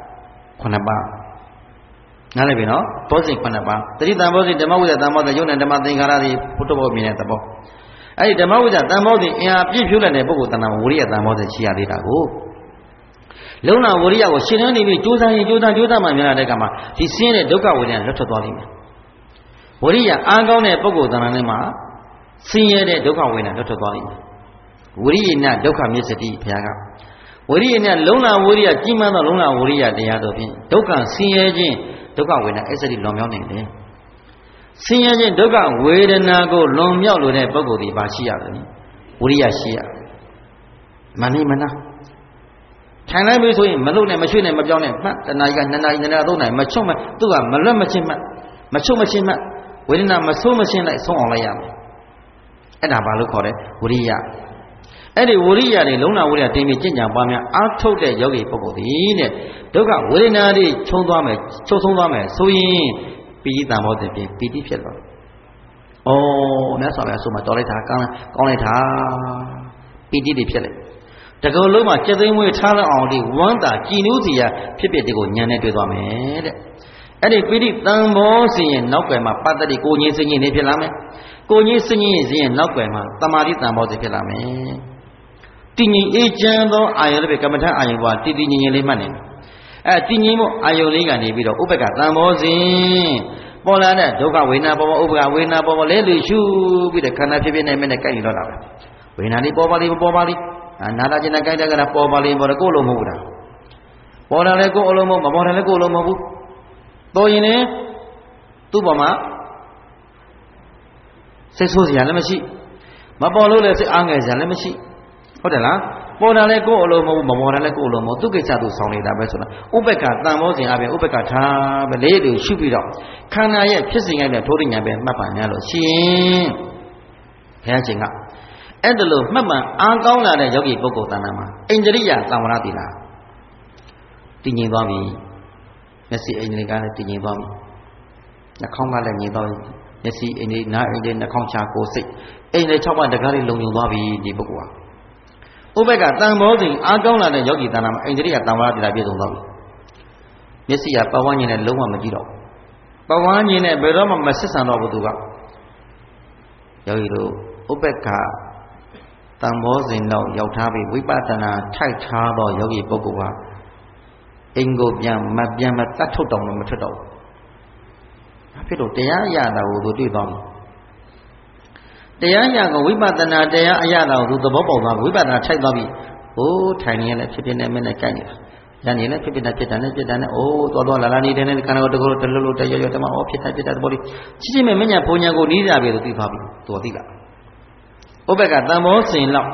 9ပါးနားလည်ပြီနော်ဘောဇင်9ပါးသတိတံဘောဇင်ဓမ္မဝိဒ္ဓတံဘောဇင်ယုံနဲ့ဓမ္မသင်္ခါရသည်ဘုဒ္ဓဘောမြင်တဲ့သဘောအဲ့ဒီဓမ္မဝိဇ္ဇာတန်ဖိုးစဉ်အင်အားပြည့်ဖြိုးလိုက်တဲ့ပုဂ္ဂိုလ်တဏ္ဍာဝိရိယတန်ဖိုးစဉ်ရှိရသေးတာကိုလုံလဝိရိယကိုရှင်းနှင်းနေပြီးကြိုးစားမှမြင်လာတဲ့အခါမှာဒီဆင်းရဲတဲ့ဒုက္ခဝိညာဉ်လွတ်ထွက်သွားလိမ့်မယ်ဝိရိယအားကောင်းတဲ့ပုဂ္ဂိုလ်တဏ္ဍာနဲ့မှာဆင်းရဲတဲ့ဒုက္ခဝိညာဉ်လွတ်ထွက်သွားလိမ့်မယ်ဝိရိယနာဒုက္ခမျက်စတိဘုရားကဝိရိယနာလုံလဝိရိယကြီးမားသောလုံလဝိရိယတရားတို့ဖြင့်ဒုက္ခဆင်းရဲခြင်းဒုက္ခဝိညာဉ်အစတိလွန်မြောက်နေတယ်ဆင်းရဲခြင်းဒုက္ခဝေဒနာကိုလွန်မြောက်လို့တဲ့ပုဂ္ဂိုလ်ဒီပါရှိရတယ်ဝိရိယရှိရမနိမနာထိုင်လိုက်ပြီဆိုရင်မလို့နဲ့မရွှေ့နဲ့မပြောင်းနဲ့မှတ်တဏှာကြီးက2နာရီ3နာရီမချွတ်မသူကမလွတ်မချင်းမှတ်မချွတ်မချင်းမှတ်ဝေဒနာမဆိုးမချင်းလိုက်ဆုံးအောင်လိုက်ရမယ်အဲ့ဒါဘာလို့ခေါ်လဲဝိရိယအဲ့ဒီဝိရိယတွေလုံလဝိရိယတင်းပြီးကြင်ကြံပွားများအားထုတ်တဲ့ယောဂီပုဂ္ဂိုလ်ဒီတဲ့ဒုက္ခဝေဒနာတွေချုပ်ဆုံးသွားမယ်ဆိုရင်ပိဋိတံဘောဇဉ်ဖြင့်ပီတိဖြစ်သွားတယ်။ဩမြတ်စွာဘုရားဆိုမှတော်လိုက်တာကောင်းလိုက်တာပီတိတွေဖြစ်လိုက်။တကုံလုံးမှာစက်သိမ်းမွေးထားလောက်အောင်ဒီဝမ်းသာကြည်နူးစီရဖြစ်ဒီကိုဉာဏ်နဲ့တွေ့သွားမယ်တဲ့။အဲ့ဒီပိဋိတံဘောဇဉ်ရဲ့နောက်ွယ်မှာပတ္တိကိုငြိမ်းစဉ္ကြီးနေဖြစ်လာမယ်။ကိုငြိမ်းစဉ္ကြီးရဲ့နောက်ွယ်မှာတမာတိတံဘောဇဉ်ဖြစ်လာမယ်။တည်ငြိမ်အေးချမ်းသောအာယုလည်းပဲကမ္မထအာယုဘဝတည်တည်ငြိမ်ငြိမ်လေးမှတ်နေတယ်။တည်ငြိမ်မှုအာယုလေးကနေပြီးတော့ဥပ္ပကတံဘောဇဉ်ပေါ်လာတဲ့ဒုက္ခဝေဒနာပေါ်ဥပ္ပကဝေဒနာပေါ်လဲလူရှုပြီးတဲ့ခန္ဓာဖြစ်ဖြစ်နေမဲ့နဲ့ကြိုက်နေတော့တာပဲဝေဒနာလေးပေါ်ပါလိမပေါ်ပါလိနာတာကျင်တဲ့ကြိုက်တဲ့ကပေါ်ပါလိပေါ်တော့ကိုယ်လုံးမဟုတ်ဘူးလားပေါ်တယ်လဲကိုယ်အလုံးမဟုတ်မပေါ်တယ်လဲကိုယ်လုံးမဟုတ်ဘူးတော်ရင်လည်းသူ့ပေါ်မှာစိတ်ဆိုးစရာလည်းမရှိမပေါ်လို့လည်းစိတ်အားငယ်စရာလည်းမရှိဟုတ်တယ်လားပေါ်တာလဲကိုယ်အလုံးမဟုတ်မပေါ်တာလဲကိုယ်အလုံးမဟုတ်သူကိစ္စသူဆောင်နေတာပဲဆိုတာဥပ္ပကတန်ဘောဇဉ်အပြင်ဥပ္ပကထားပဲလေးတွေရှုပြီးတော့ခန္ဓာရဲ့ဖြစ်စဉ်ရဲ့ထိုးရညာပဲမှတ်ပါ냐လို့ရှင်ဘုရားရှင်ကအဲ့ဒါလို့မှတ်မှန်အားကောင်းလာတဲ့ယောဂီပုဂ္ဂိုလ်တဏ္ဍာမှာအိန္ဒြိယသံဝရတိလားတည်ငြိမ်သွားပြီမျက်စိအိန္ဒြိကလည်းတည်ငြိမ်သွားပြီနှာခေါင်းကလည်းငြိမ်သွားပြီမျက်စိအိမ်လေးနားအိမ်လေးနှာခေါင်းချကိုယ်စိတ်အိမ်လေး6ပါးတကားလေးလုံုံသွားပြီဒီပုဂ္ဂိုလ်ဟာဥပ္ပကတန်ဘောစဉ်အားကောင်းလာတဲ့ယောဂီတဏ္ဍာမှာအိန္ဒြိယတန်ဝရတိလာပြည့်စုံသွားပြီမျက်စိကပတ်ဝန်းကျင်နဲ့လုံးဝမကြည့်တော့ပတ်ဝန်းကျင်နဲ့ဘယ်တော့မှမဆက်ဆံတော့ဘူးသူကယောဂီတို့ဥပ္ပကတန်ဘောစဉ်တော့ရောက်ထားပြီဝိပဿနာထိုက်ထားတော့ယောဂီပုဂ္ဂိုလ်ဟာအိမ်ကိုပြန်မတတ်ထုတ်တော့မထွက်တော့ဘူးဖြစ်လို့တရားအရတာကိုသူတွေ့သွားပြီတရားရကိုဝိပဿနာတရားအရတာကိုသူသဘောပေါက်သွားပြီဝိပဿနာထိုက်သွားပြီဟိုးထိုင်နေရလဲဖြစ်ဖြစ်နဲ့မင်းနဲ့ကြိုက်နေတာရနေလဲဖြစ်ဖြစ်နဲ့ဖြစ်တာနဲ့အိုးတော်လာနေတဲ့နဲ့ခန္ဓာကိုယ်တကူတလူတရတမအော်ဖြစ်တာသဘောလေးချင်းမဲ့မညာဘုံညာကိုနီးကြပြီသူသိသွားပြီသူသိတာဥပ္ပကတန်ဘောစဉ်လောက်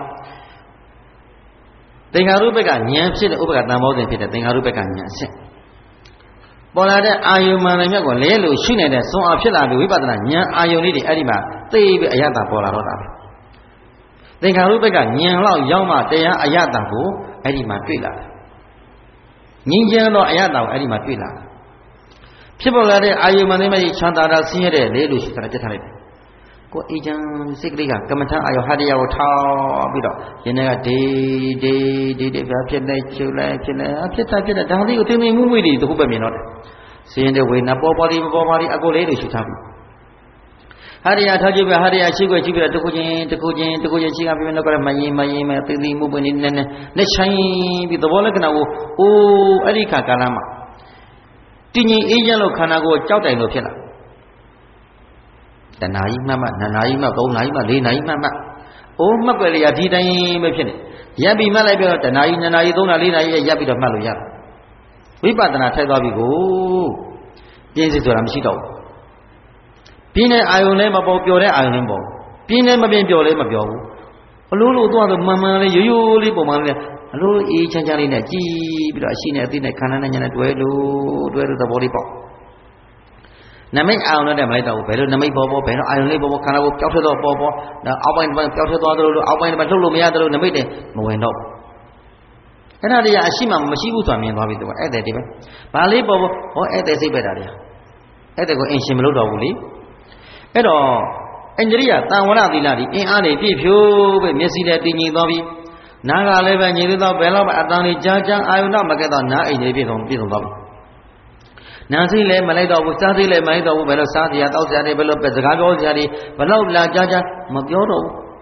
သင်္ခါရုပ္ပကဉာဏ်ဖြစ်တဲ့ဥပ္ပကတန်ဘောစဉ်ဖြစ်တဲ့သင်္ခါရုပ္ပကဉာဏ်အဆင့်ပေါ်လာတဲ့အာယုံမှန်တယ်မြတ်ကိုလဲလို့ရှိနေတဲ့စွမ်းအားဖြစ်လာပြီးဝိပဿနာဉာဏ်အာယုံလေးတွေအဲ့ဒီမှာသိပြီးအယတ္တပေါ်လာတော့တာပဲသင်္ခါရုပ္ပကဉာဏ်လောက်ရောက်မှတရားအယတ္တကိုအဲ့ဒီမှာတွေ့လာတယ်ငြင်းကျင်တော့အယတ္တကိုအဲ့ဒီမှာတွေ့လာတယ်ဖြစ်ပေါ်လာတဲ့အာယုံမှန်တယ်မြတ်ချမ်းသာတာဆင်းရဲတဲ့လဲလို့ရှိတာပြတ်ထားလိုက်တယ်ကိုအေချမ်းစိတ်ကလေးကကမ္မထအာယုံဟာတရားကိုထောက်ပြီးတော့ယင်းကဒေပြဖြစ်နေချုပ်လိုက်ဖြစ်နေဖြစ်တာဒါလေးကိုသိမှုတွေတခုပဲမြင်တော့တယ်စင်းတဲ့ဝေနာပေါ်ပါလိမပေါ်ပါလိအကိုလေးတွေရှိထားပြီဟာတရားထောက်ကြည့်ပြဟာတရားရှိခွင့်ကြည့်ပြတခုချင်းရှိကပြနောက်ကမရင်သိသိမှုပွင့်နေနဲ့ဆိုင်ပြီးသဘောလက္ခဏာကိုအိုးအဲ့ဒီခါကာလမှာတည်ငြိမ်အေးချမ်းလို့ခန္ဓာကိုယ်ကြောက်တိုင်လို့ဖြစ်လာတဏှာကြီးမှတ်2နာရီမှ3နာရီမှ4နာရီမှအိုးမှတ်ွယ်လျာဒီတိုင်းပဲဖြစ်နေရပ်ပြီးမှတ်လိုက်ပြီးတော့တဏှာကြီး2နာရီ3နာရီ4နာရီရပ်ပြီးတော့မှတ်လို့ရတယ်ဝိပဿနာထိုက်သွားပြီကိုပြင်းစစ်ဆိုတာမရှိတော့ဘူးပြင်းတဲ့အာယုံလည်းမပေါ်ပျော်တဲ့အာယုံလည်းမပေါ်ပြင်းလည်းမပြင်းပျော်လည်းမပျော်ဘူးအလိုလိုသွားတော့မှန်လေးရိုးရိုးလေးပုံမှန်လေးအလိုအေးချမ်းလေးနဲ့ကြည်ပြီးတော့အရှိနဲ့အသိနဲ့ခန္ဓာနဲ့ညာနဲ့တွဲလို့သဘောလေးပေါ့နမိတ်အာယုံနဲ့မလိုက်တော့ဘူးဘယ်လိုနမိတ်ပေါ်ဘယ်လိုအာယုံလေးပေါ်ခန္ဓာကိုပျောက်ထွက်တော့ပေါ်အောက်ပိုင်းပျောက်ထွက်သွားသလိုအောက်ပိုင်းမှာလှုပ်လို့မရသလိုနမိတ်တွေမဝင်တော့ဘူးအဲ့ဒါတရားအရှိမှမရှိဘူးဆိုတာမြင်သွားပြီသူကအဲ့တဲ့ဒီပဲဘာလေးပေါ်ဟောအဲ့တဲ့စိတ်ပဲတာတရားအဲ့တဲ့ကိုအင်ရှင်မလုပ်တော့ဘူးလေအဲ့တော့အိန္ဒြိယတန်ဝရသီလဒီအင်အားတွေပြည့်ဖြိုးပဲမျက်စိနဲ့တည်ငြိမ်သွားပြီနားကလည်းပဲငြိမ်သွားဘယ်တော့မှအတန်လေးကြားအာယုဏမကဲတော့နားအိမ်တွေပြည့်စုံသွားပြီနားစိလည်းမလိုက်တော့ဘူးစားစိလည်းမလိုက်တော့ဘူးဘယ်လိုစားစရာတောက်စရာတွေဘယ်လိုပဲစကားပြောစရာတွေဘယ်လောက်လာကြားမပြောတော့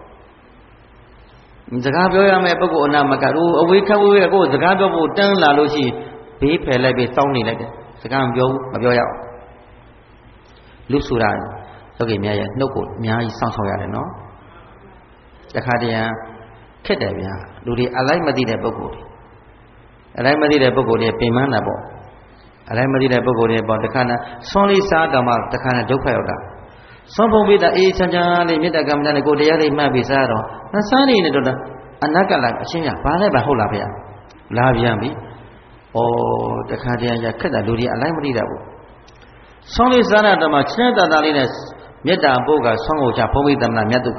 ဘူးစကားပြောရမယ့်ပုဂ္ဂိုလ်အနာမကဘူးအဝေးခက်ဝေးကိုစကားပြောဖို့တန်းလာလို့ရှိဘေးဖယ်လိုက်ပြီးတောင်းနေလိုက်တယ်စကားမပြောဘူးမပြောရအောင်လူဆိုတာယောဂီများရဲ့နှုတ်ကိုအများကြီးစောင့်ရှောက်ရတယ်နော်တခါတည်းခက်တယ်ဗျာလူတွေအလိုက်မသိတဲ့ပုဂ္ဂိုလ်တွေအလိုက်မသိတဲ့ပုဂ္ဂိုလ်တွေပင်ပန်းတာပေါ့အလိုက်မသိတဲ့ပုဂ္ဂိုလ်တွေပေါ့တခါနဲ့ဆွမ်းလေးစားတော့မှတခါနဲ့ဒုက္ခရောက်တာဆွမ်းပုံပြီးတာအေးချမ်းချမ်းလေးမေတ္တာကမ္မဋ္ဌာန်းကိုတရားလေးမှတ်ပြီးစားတော့နှစားနေတော့အနက်ကလာအရှင်းရဘာလဲပါဟုတ်လားဗျာလာပြန်ပြီဩတခါတည်းရခက်တာလူတွေအလိုက်မသိတာဘူးဆောင်းလေးစားတာတော့မှချင်းတတလေးနဲ့မေတ္တာပို့ကဆောင်းကိုချဘုံမိတ္တမနာမြတ်ဒုက္ခ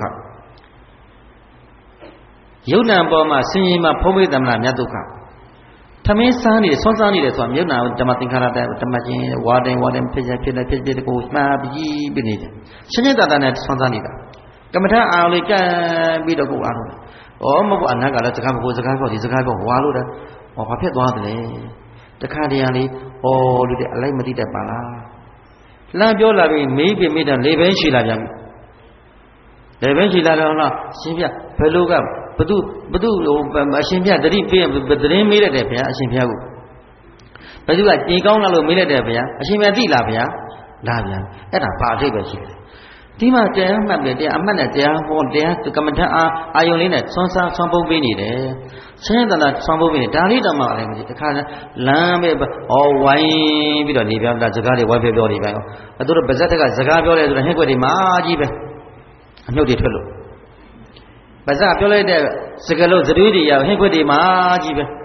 ယုံနာပေါ်မှာဆင်းရဲမှာဘုံမိတ္တမနာမြတ်ဒုက္ခသမင်းစားနေဆွမ်းစားနေတယ်ဆိုတာယုံနာဓမ္မသင်္ခါရတဲ့ဓမ္မချင်းဝါတိုင်းဖြစ်ကိုမှားပြီးပြနေတယ်ချင်းတတနဲ့ဆွမ်းစားနေတာကမ္မထအာရုံလေးကံပြီးတော့ကိုအားလို့ဩမဟုတ်အနာကလည်းစကားပြောဒီစကားပြောဝါလို့တယ်ဟောဘာဖြစ်သွားတယ်တခါတည်းလေးဩလူတွေအလိုက်မသိတတ်ပါလားလှမ်းပြောလာပြီးမေးပြမိတာလေဘဲရှိလာပြန်ပြီလေဘဲရှိလာတော့လားရှင်ပြဘယ်လိုကဘသူအရှင်ပြတတိပေးသတင်းမေးလိုက်တယ်ဗျာအရှင်ပြကိုဘယ်သူကကြင်ကောင်းလာလို့မေးလိုက်တယ်ဗျာအရှင်ပြသိလားဗျာလာပြန်အဲ့ဒါဘာအထိပ်ပဲရှိတယ်ဒီမှာတရားမှတ်တယ်တရားအမှတ်နဲ့တရားဟောတရားကမ္မထအာယုံလေးနဲ့ဆွမ်းစားဆွမ်းပုံးပေးနေတယ်ဆင်းရဲတနာဆွမ်းပုံးပေးနေဒါလေးတော့မှလည်းမကြည့်တခါလမ်းပဲဝိုင်းပြီးတော့နေပြတာစကားတွေဝိုင်းပြောနေပြန်ရောသူတို့ပါဇက်တက်ကစကားပြောတယ်ဆိုတော့ဟဲ့ကွက်တွေမာကြီးပဲအမြုပ်တွေထွက်လို့ပါဇက်ပြောလိုက်တဲ့စကားလုံးသတိတွေရဟဲ့ကွက်တွေမာကြီးပဲ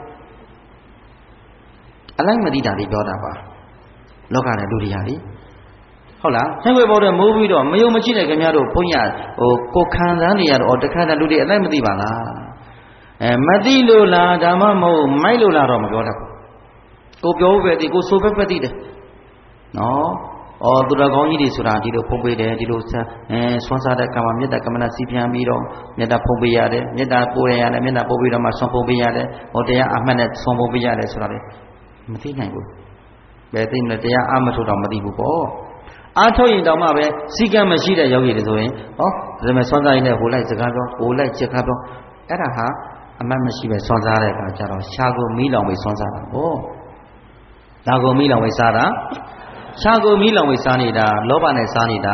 အလိုက်မသိတာတွေပြောတာပါလောကနဲ့လူတွေဟာလေဟုတ်လားဆင်းခွေပေါ်တော့မိုးပြီးတော့မယုံမရှိတဲ့ခင်ဗျားတို့ဘုန်းကြီးကိုခံစားနေရတော့တခါတည်းလူတွေအလိုက်မသိပါလားမသိလို့လားဒါမှမဟုတ်မိုက်လို့လားတော့မပြောတတ်ဘူးကိုပြောပဲသိကိုဆိုပဲသိတယ်နော်သူတော်ကောင်းကြီးတွေဆိုတာဒီလိုဖုံးပေးတယ်ဒီလိုဆွမ်းစားတဲ့ကံမှာမေတ္တာကမ္မနာစီပြန်ပြီးတော့မေတ္တာဖုံးပေးရတယ်မေတ္တာပို့ရတယ်မေတ္တာပို့ပြီးတော့မှဆွမ်းဖုံးပေးရတယ်တရားအမှတ်နဲ့ဆွမ်းဖုံးပေးရတယ်ဆိုတာလေမသိနိုင်ဘူးဘယ်သိမလဲတရားအမထုတ်တော့မသိဘူးပေါ့အားထုတ်ရင်တောင်မှပဲစီကံမရှိတဲ့ယောဂီတွေဆိုရင်ဒါပေမဲ့ဆွမ်းစားရင်လည်းဟိုလိုက်စကားပြောဟိုလိုက်ချက်ခါပြောအဲ့ဒါဟာအမှတ်မရှိပဲဆွမ်းစားတဲ့အခါကျတော့ရှားကိုမီးလောင်ပဲဆွမ်းစားတာပေါ့ဒါကိုမီးလောင်ပဲစားတာရှားကိုမီးလောင်ပဲစားနေတာလောဘနဲ့စားနေတာ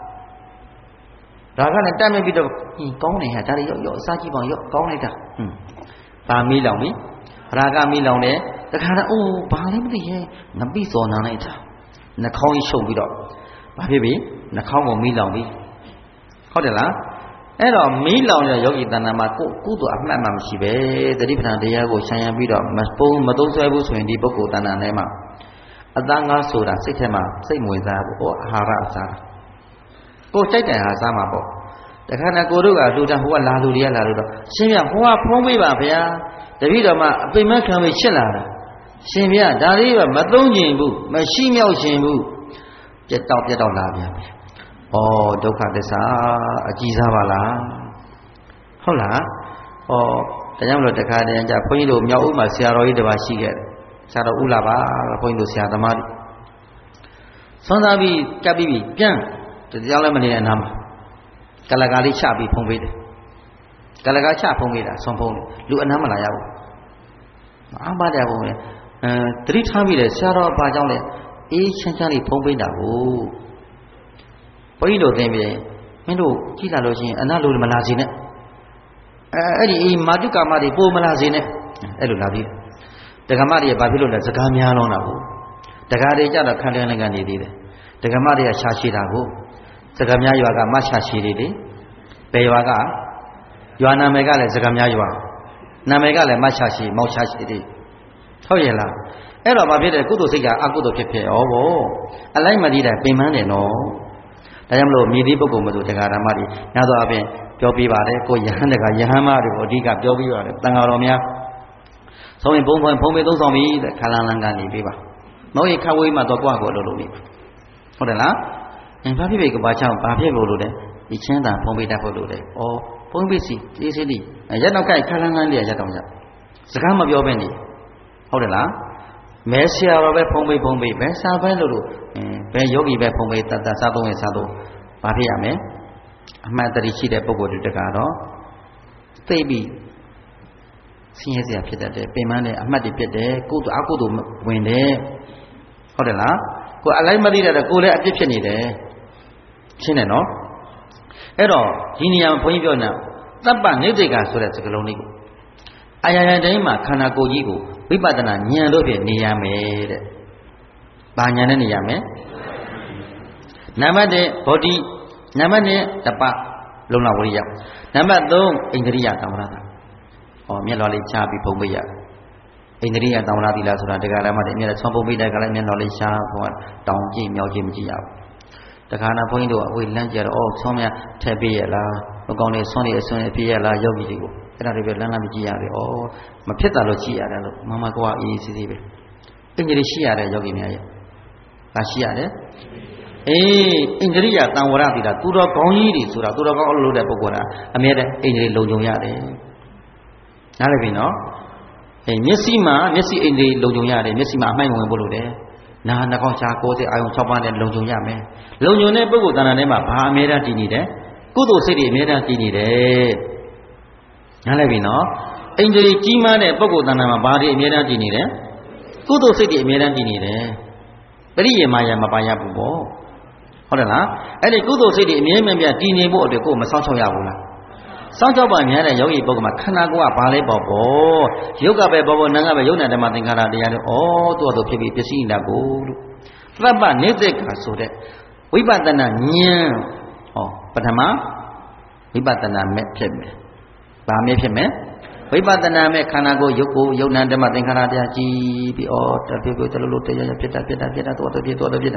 ဒါကလည်းတက်မြပြီးတော့ကောင်းနေဟာဒါတွေရောအစားကြည့်ပါရောကောင်းလိုက်တာဒါမီးလောင်ပြီရာဂမီးလောင်တယ်တခါတော့ဘာလဲမသိရဲ့ငပိစော်နာလိုက်တာနှာခေါင်းကြီးရှုပ်ပြီးတော့ဘာဖြစ်ပြီနှာခေါင်းကိုမီးလောင်ပြီဟုတ်တယ်လားအဲ့တော့မီးလောင်တဲ့ယောဂီတဏ္ဍာမှာကုသိုလ်အမှတ်မှမရှိပဲတတိပဋ္ဌာန်တရားကိုရှင်းရပြီးတော့မသုံးဆွဲဘူးဆိုရင်ဒီပုဂ္ဂိုလ်တဏ္ဍာထဲမှာအသားငါးဆိုတာစိတ်ထဲမှာစိတ်မဝင်စားဘူးအာဟာရအစားကိုကြိုက်တယ်ဟာစားမှာပေါ့တခါနဲ့ကိုတို့ကလူတန်းဟိုကလာလူတွေကလာလို့တော့ရှင်ပြဟိုကဖုံးပေးပါဗျာတပည့်တော်မှအပိမခံပြီးရှင်းလာတာရှင်ပြဒါလေးကမသုံးကျင်ဘူးမရှိမြောက်ရှင်ဘူးပြတ်တော့လာပြန်ပြီဒုက္ခသစ္စာအကြီးစားပါလားဟုတ်လားဒါကြောင့်မလို့တခါတည်းကျဘုန်းကြီးတို့မြောက်ဦးမှာဆရာတော်ကြီးတစ်ပါးရှိခဲ့တယ်ဆရာတော်ဦးလာပါဘုန်းကြီးတို့ဆရာသမားတွေဆွမ်းသားပြီးကပ်ပြီးပြန်တရားလည်းမနေတဲ့အနားမှာကလကာလေးချပြီးဖုံးပေးတယ်ကလကာချဖုံးပေးတာဆွမ်းဖုံးတယ်လူအနားမလာရဘူးအားမတရားဖုံးတယ်တတိထားပြီးတယ်ဆရာတော်ဘာကြောင့်လဲအေးချမ်းချမ်းလေးဖုံးပေးတာကိုဘုန်းကြီးတို့သင်ပြီးမင်းတို့ကြည့်လာလို့ရှိရင်အနာလူမလာစေနဲ့အဲ့ဒီမာတုကာမတွေပိုမလာစေနဲ့အဲ့လိုလာပြီးဒကမတွေဘာဖြစ်လို့လဲစကားများလုံးတာကိုဒကာတွေကြတော့ခံတယ်လည်းကနေသေးတယ်ဒကမတွေကရှာရှိတာကိုစကားများရွာကမရှာရှိတွေလေဘယ်ရွာကရွာနာမည်ကလည်းစကားများရွာနာမည်ကလည်းမရှာရှိမောက်ရှာရှိတွေဟုတ်ရဲ့လားအဲ့တော့ဘာဖြစ်တယ်ကုသိုလ်စိတ်ကအကုသိုလ်ဖြစ်ဘောအလိုက်မတည်တယ်ပင်ပန်းတယ်နော်ဒါကြောင့်မလို့မြေသေးပုဂ္ဂိုလ်မဆိုတရားဓမ္မတွေများသောအားဖြင့်ပြောပြပါတယ်ကိုယဟန်တကယဟန်မတွေကိုအဓိကပြောပြပါတယ်တန်ဃာတော်များဆုံးရင်ဘုံမေသုံးဆောင်ပြီးခါလန်လန်ကနေပြပါမဟုတ်ရင်ခဝေးမှာတော့ကိုယ့်ကိုယ်လှုပ်လို့နေဟုတ်တယ်လားဘာဖြစ်ဖြစ်ကဘာချောင်းဘာဖြစ်လို့လဲဒီချင်းတာဘုံပေးတတ်ဖို့လို့လေဘုံပေးစီအေးစေးလေးရက်တော့ကြိုက်ခါလန်လန်လေးရက်တော့ကြစကားမပြောဘဲနေဟုတ်တယ်လားမဲဆရာတော်ပဲဖုံးပေးပဲစာပဲလို့ဘယ်ယောဂီပဲဖုံးပေးတတ်စားသုံးရင်စားသုံးဘာဖြစ်ရမလဲအမှန်တရရှိတဲ့ပုဂ္ဂိုလ်တွေတကတော့သိပြီးဆင်းရဲစရာဖြစ်တတ်တယ်ပင်ပန်းတယ်အမှတ်တွေဖြစ်တယ်ကုသိုလ်အကုသိုလ်ဝင်တယ်ဟုတ်တယ်လားကိုအလိုက်မသိတဲ့ကိုလည်းအပြစ်ဖြစ်နေတယ်ရှင်းတယ်နော်အဲ့တော့ဒီနေရာမှာဘုန်းကြီးပြောနေတာသဗ္ဗနိသိက္ခာဆိုတဲ့စကားလုံးလေးကိုအာရယတိုင်းမှာခန္ဓာကိုယ်ကြီးကိုဝိပဿနာဉာဏ်တို့ဖြင့်နေရမယ်တဲ့။ဘာဉာဏ်နဲ့နေရမလဲ။နံပါတ်1ဘောဓိနံပါတ်2တပလုံလဝရိယနံပါတ်3အိန္ဒြိယသံဝရတာ။မျက်လွှာလေးချပြီးပုံပေးရ။အိန္ဒြိယသံဝရသီလဆိုတာတရားဓမ္မတွေအမြဲတမ်းဆောင်းပုံပေးတဲ့ကလည်းမျက်လွှာလေးချဘုရားတောင်းကြည့်မြောက်ကြည့်မကြည့်ရဘူး။တခါနာဘုန်းကြီးတို့အဝေးလမ်းကြတော့ဆောင်းမြထည့်ပေးရလား။မကောင်းတဲ့ဆွမ်းတွေအစွန်းအပြည့်ရလားယောဂီတွေကိုအဲ့ဒါတွေပဲလမ်းမကြည့်ရတယ်မဖြစ်တာလို့ကြည့်ရတယ်လို့မမကွာအေးစီစီပဲအင်္ဂလိပ်ရှိရတဲ့ယောဂီများရဲ့ဒါရှိရတယ်အိန္ဒြိယတံဝရတိတာသူတော်ကောင်းကြီးတွေဆိုတာသူတော်ကောင်းအလုပ်လုပ်တဲ့ပုဂ္ဂိုလ်ကအမြဲတမ်းအိန္ဒြိလုံခြုံရတယ်နားလည်ပြီနော်မျက်စိမှာမျက်စိအိန္ဒြိလုံခြုံရတယ်မျက်စိမှာအမှိုက်ဝင်ဖို့လို့တယ်နားနှာခေါင်းရှားကိုယ်စိတ်အာယုံ6ပါးနဲ့လုံခြုံရမယ်လုံခြုံတဲ့ပုဂ္ဂိုလ်တဏ္ဍာထဲမှာဘာအမြဲတမ်းတည်နေတယ်ကုသိုလ်စိတ်တွေအမြဲတမ်းတည်နေတယ်နားလည်ပြီနော်အိန္ဒြိကြီးမားတဲ့ပုဂ္ဂိုလ်တဏ္ဍာမှာဘာတွေအမြဲတမ်းတည်နေတယ်ကုသိုလ်စိတ်တွေအမြဲတမ်းတည်နေတယ်ပရိယေမာယမပါရဘူးပေါ့ဟုတ်တယ်လားအဲ့ဒီကုသိုလ်စိတ်တွေအမြဲတမ်းတည်နေဖို့အတွက်ကိုယ်မစောင့်ချောက်ရဘူးလားစောင့်ချောက်ပါများတဲ့ယောဂီပုဂ္ဂိုလ်မှာခန္ဓာကိုယ်ကဘာလဲပေါ့ယုတ်ကပဲပေါ့နာငါပဲယုတ်နာဓမ္မသင်္ခါရတရားတွေသူ့အတူဖြစ်ပြီးပစ္စည်းနေတာကိုလို့သဗ္ဗနိသိက္ခာဆိုတဲ့ဝိပဿနာဉာဏ်ပထမဝိပဿနာမဲ့ဖြစ်မယ်ဘာမဲ့ဖြစ်မယ်ဝိပဿနာမဲ့ခန္ဓာကိုယ်ယုတ်ကိုယုတ်နာဓမ္မသင်္ခါရတရားကြည်ပြီးတဖြစ်ကိုတလို့လို့တရားဖြစ်တာတော့ဖြစ်တာသူတို့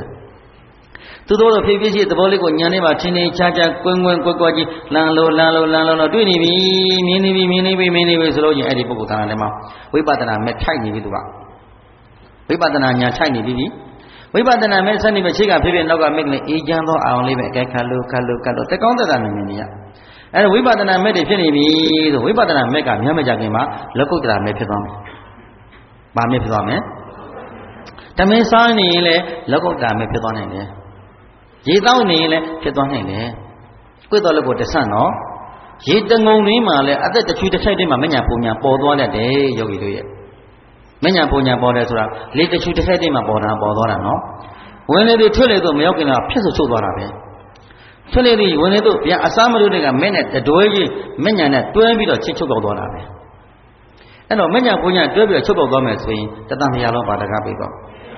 ဖြစ်ဖြစ်ရှိသဘောလေးကိုဉာဏ်နဲ့မှထင်ထင်ရှားရှားကွင်းကွင်းကွက်ကွက်ကြီးလန်းလို့တွေ့နေပြီမြင်နေပြီဆိုလို့ချင်းအဲ့ဒီပုဂ္ဂိုလ်ဌာနထဲမှာဝိပဿနာမဲ့ထိုက်နေပြီသူကဝိပဿနာဉာဏ်ထိုက်နေပြီဝိပဿနာမဲ့စနိမချိကဖြစ်ဖြစ်နောက်ကမဲ့ကလေးအေးချမ်းသောအောင်လေးပဲအကဲခါလို့တကောင်းတတာနေနေရအဲ့တော့ဝိပဿနာမဲ့တွေဖြစ်နေပြီဆိုဝိပဿနာမဲ့ကမျက်မကြခင်မှာလောကုတ္တရာမဲ့ဖြစ်သွားမယ်။ဘာမဲ့ဖြစ်သွားမလဲ။တမင်စားနေရင်လည်းလောကုတ္တရာမဲ့ဖြစ်သွားနိုင်တယ်။ရေတောက်နေရင်လည်းဖြစ်သွားနိုင်တယ်။ကိုယ်တော်လည်းကိုတဆန့်နော်။ရေတငုံရင်းမှာလည်းအသက်တစ်ချွေတစ်ထိုက်တည်းမှာမညာပုံညာပေါ်သွားတတ်တယ်ယောဂီတို့ရဲ့။မညာပုံညာပေါ်တယ်ဆိုတာလေတစ်ချွေတစ်ထိုက်တည်းမှာပေါ်သွားတာနော်။ဝင်လေတွေထွက်လေတော့မရောက်ခင်တော့ဖြစ်ဆိုသွားတာပဲ။ထွက်လေတွေဝင်လေတော့ပြန်အစားမလို့တွေကမဲ့နဲ့တွဲကြီးမညာနဲ့တွဲပြီးတော့ချစ်ချုပ်ပေါက်သွားတာပဲ။အဲ့တော့မညာပုံညာတွဲပြီးတော့ချုပ်ပေါက်သွားမယ်ဆိုရင်တတမရလုံးပါတကားပြီးတော့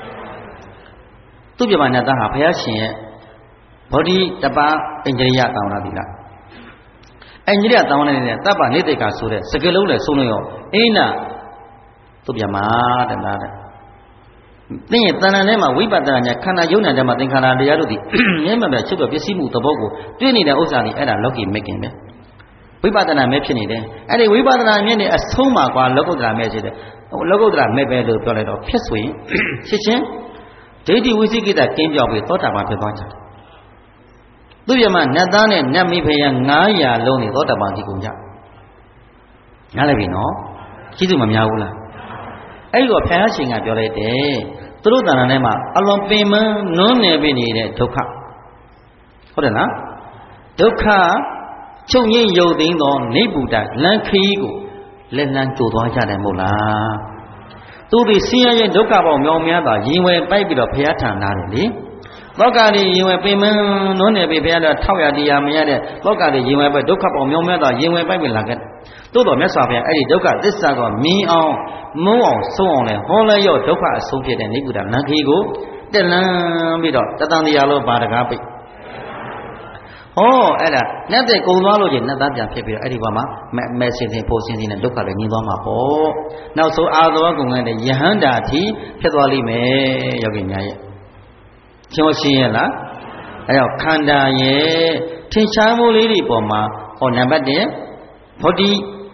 သူပြမနာတဟာဘုရားရှင်ရဲ့ဘောဓိတပါအင်္ဂရိယတောင်းလာပြီလားအင်္ဂရိယတောင်းနေတဲ့တပ်ပါနေတိတ်ကဆိုတဲ့စကလုံးနဲ့ဆုံးလို့ရောအိနာသူပြမတဲ့လားတဲ့သင်ရဲ့တဏ္ဍာထဲမှာဝိပဿနာညာခန္ဓာယုံနာထဲမှာသင်္ခါရတရားတို့ဒီမြဲမြဲချုပ်တော့ပစ္စည်းမှုသဘောကိုတွေ့နေတဲ့ဥစ္စာတွေအဲ့ဒါလောကီမက်ကင်ပဲဝိပဿနာမဲ့ဖြစ်နေတယ်အဲ့ဒီဝိပဿနာမြင့်နေအဆုံးမှာကွာလောကုတ္တရာမဲ့ဖြစ်တယ်လောကုတ္တရာမဲ့ပဲလို့ပြောလိုက်တော့ဖြစ်ဆိုရင်ဖြစ်ချင်းဒိဋ္ဌိဝိသိကိတကင်းပြောက်ပြီးသောတာပန်ဖြစ်သွားကြတယ်သူပြမနတ်သားနဲ့နတ်မိဖယ900လုံးနေသောတာပန်ဒီကုန်ကြနားလည်ပြီနော်ရှိသူမများဘူးလားအဲ့တော့ဘုရားရှင်ကပြောလိုက်တယ်သူတို့တဏ္ဍာထဲမှာအလွန်ပင်မနွမ်းနယ်ပြနေတဲ့ဒုက္ခဟုတ်တယ်လားဒုက္ခချုပ်ငြိမ့်ယုတ်သိမ်းသောနိဗ္ဗုဒ္ဓလမ်းခရီးကိုလက်လန်းကြိုသွားကြတယ်မဟုတ်လားသူဒီဆင်းရဲရဲ့ဒုက္ခပေါင်းမြောင်များစွာရင်ဝယ်ပိုက်ပြီးတော့ဘုရားထံလာတယ်လေသောကတွေရင်ဝယ်ပင်မနွမ်းနယ်ပြီဘုရားတော့600တရားမရတဲ့သောကတွေရင်ဝယ်ပဲဒုက္ခပေါင်းမြောင်များစွာရင်ဝယ်ပိုက်ပြီးလာခဲ့သို့တော်မြတ်စွာဘုရားအဲ့ဒီဒုက္ခသစ္စာကိုမြင်အောင်မုန်းအောင်ဆုံးအောင်လဲဟောလဲရောဒုက္ခအဆုံးဖြစ်တဲ့နိဗ္ဗုဒ္ဓလမ်းခရီးကိုတက်လန်းပြီးတော့တတန်တရားလို့ပါတကားပိတ်ဟောအဲ့ဒါနတ်တဲ့ကုံသွားလို့ချင်းနတ်သားပြန်ဖြစ်ပြီးတော့အဲ့ဒီဘက်မှာမဲစင်စင်ပိုစင်စင်နဲ့ဒုက္ခလည်းညှင်းသွားမှာပေါ့နောက်ဆုံးအာသောကုံတဲ့ယဟန္တာအထိဖြစ်သွားလိမ့်မယ်ယောဂီများရဲ့ကျော်ရှင်းရလားအဲ့တော့ခန္ဓာရဲ့ထင်ရှားမှုလေးတွေပေါ်မှာဟောနံပါတ်1ဘောဓိ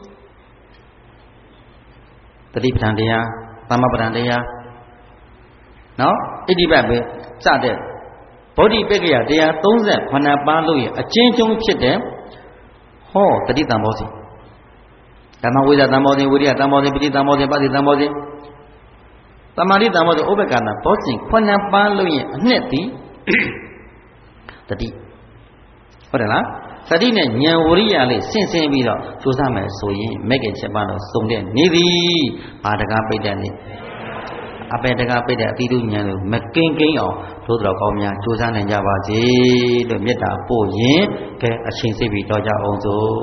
တတိပဋ္ဌာန်တရားသမပဋ္ဌာန်တရားနော်ဣတိပတ်ပဲစတဲ့ဗောဓိပက္ခယတရား38ပါးလို့ရအချင်းချင်းဖြစ်တဲ့ဟောတတိတံဘောဇဉ်ဓမ္မဝိဇ္ဇတံဘောဇဉ်ဝိရိယတံဘောဇဉ်ပဋိတံဘောဇဉ်ပဋိတံဘောဇဉ်သမာဓိတံဘောဇဉ်ဥပ္ပက္ခဏဘောဇဉ်9ပါးလို့ရအနှစ်သည်တတိဟုတ်တယ်လားသတိနဲ့ဉာဏ်ဝရိယလေးဆင့်ဆင်းပြီးတော့ကြိုးစားမယ်ဆိုရင်မဂ္ဂင်7ပါးတော့စုံတဲ့နေသည်ဘာတကားပိတ်တဲ့နေအပေတကားပိတ်တဲ့အတိတုဉာဏ်လို့မကင်းကင်းအောင်တို့တော်ကောင်းများကြိုးစားနိုင်ကြပါစေလို့မေတ္တာပို့ရင်ကဲအချိန်စိတ်ပြီးတော့ကြအောင်စို့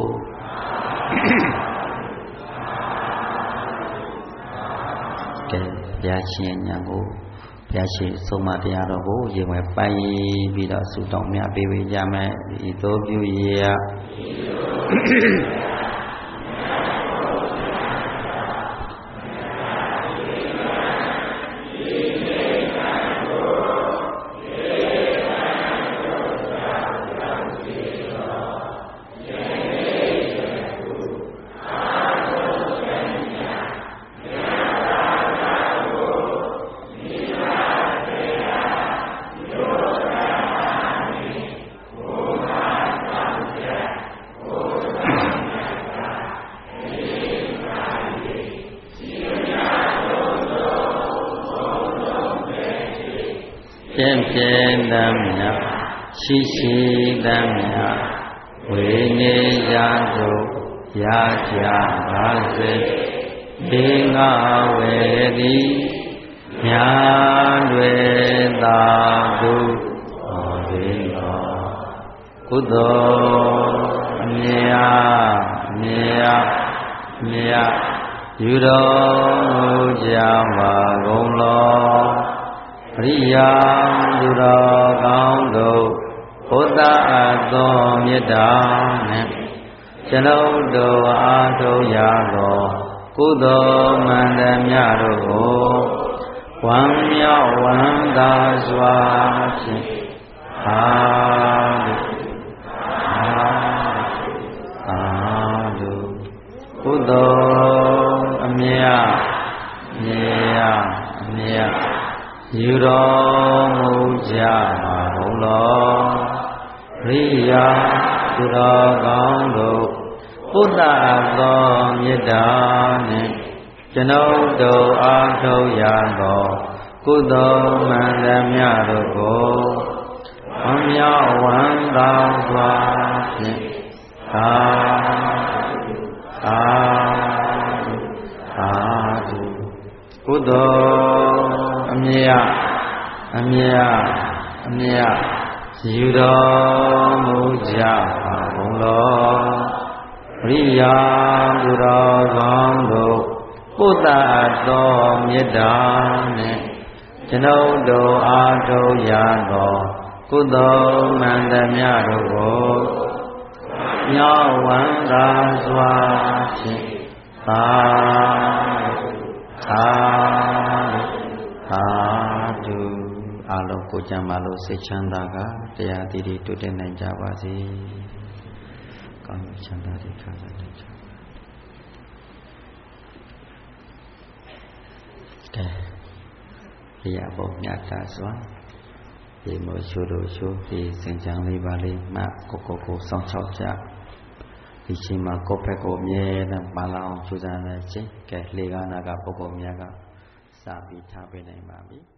ကဲဘုရားရှင်ဉာဏ်ကိုဘုရားရှင်ဆုံးမတရားတော်ကိုရင်ဝယ်ပိုင်ပြီးတော့ဆုတောင်းမြတ်ပေးဝေကြမယ်ဤသို့ပြုရဖြင့်တမ်းမြရှိရှိတမ်းမြဝေနေရာတို့ရာကြပါစေဒီငါဝေသည်ညာတွေသာသူဟောဒီတော်ကုသိုလ်အမြတ်ယူတော်မူကြပါကုန်လောပရိယာသူတော်ကောင်းတို့ဘုဒ္ဓအသောမေတ္တာနဲ့ကျွန်ုပ်တို့အားထုတ်ရသောကုသိုလ်မှန်သမျှတို့ကိုဝမ်းမြောက်ဝမ်းသာစွာဖြင့်အာတုကုသိုလ်အမြတ်ယူတော်မကြပါဘုံတော်ရိယာသူတော်ကောင်းတို့ပုဒ္ဒသောမေတ္တာနှင့်ကျွန်ုပ်တို့အားထုတ်ရသောကုသိုလ်မှန်သမျှတို့ကိုဝမ်းမြောက်ဝမ်းသာစွာဖြင့်သာကုသိုလ်အမြတ်ယူတော်မူကြပါဘုံတော်ရိယာသူတော်ကောင်းတို့ပုဒ္ဒသောမေတ္တာနှင့်ကျွန်ုပ်တို့အားထုတ်ရသောကုသိုလ်မှန်သမျှတို့ကိုမြောက်ဝမ်းသာစွာဖြင့်သာဓုအလုံးကိုကြံပါလို့စိတ်ချမ်းသာကတရားတည်တည်တိုးတက်နိုင်ကြပါစေ။ကောင်းချမ်းသာတွေခံစားနိုင်ကြပါစေ။ဒီအဘုံမြတ်တာစွာဒီမို့ချိုးတို့ချိုးဒီစင်ချမ်းလေးပါလေးမှကိုစောင့်ရှောက်ကြဒီချိန်မှာကိုယ့်ဘက်ကိုမြဲနဲ့ပါလာအောင်ကြိုးစားနေခြင်းကဲလေကားနာကပုဂ္ဂိုလ်များကစာပြီးထားပေးနိုင်ပါပြီ။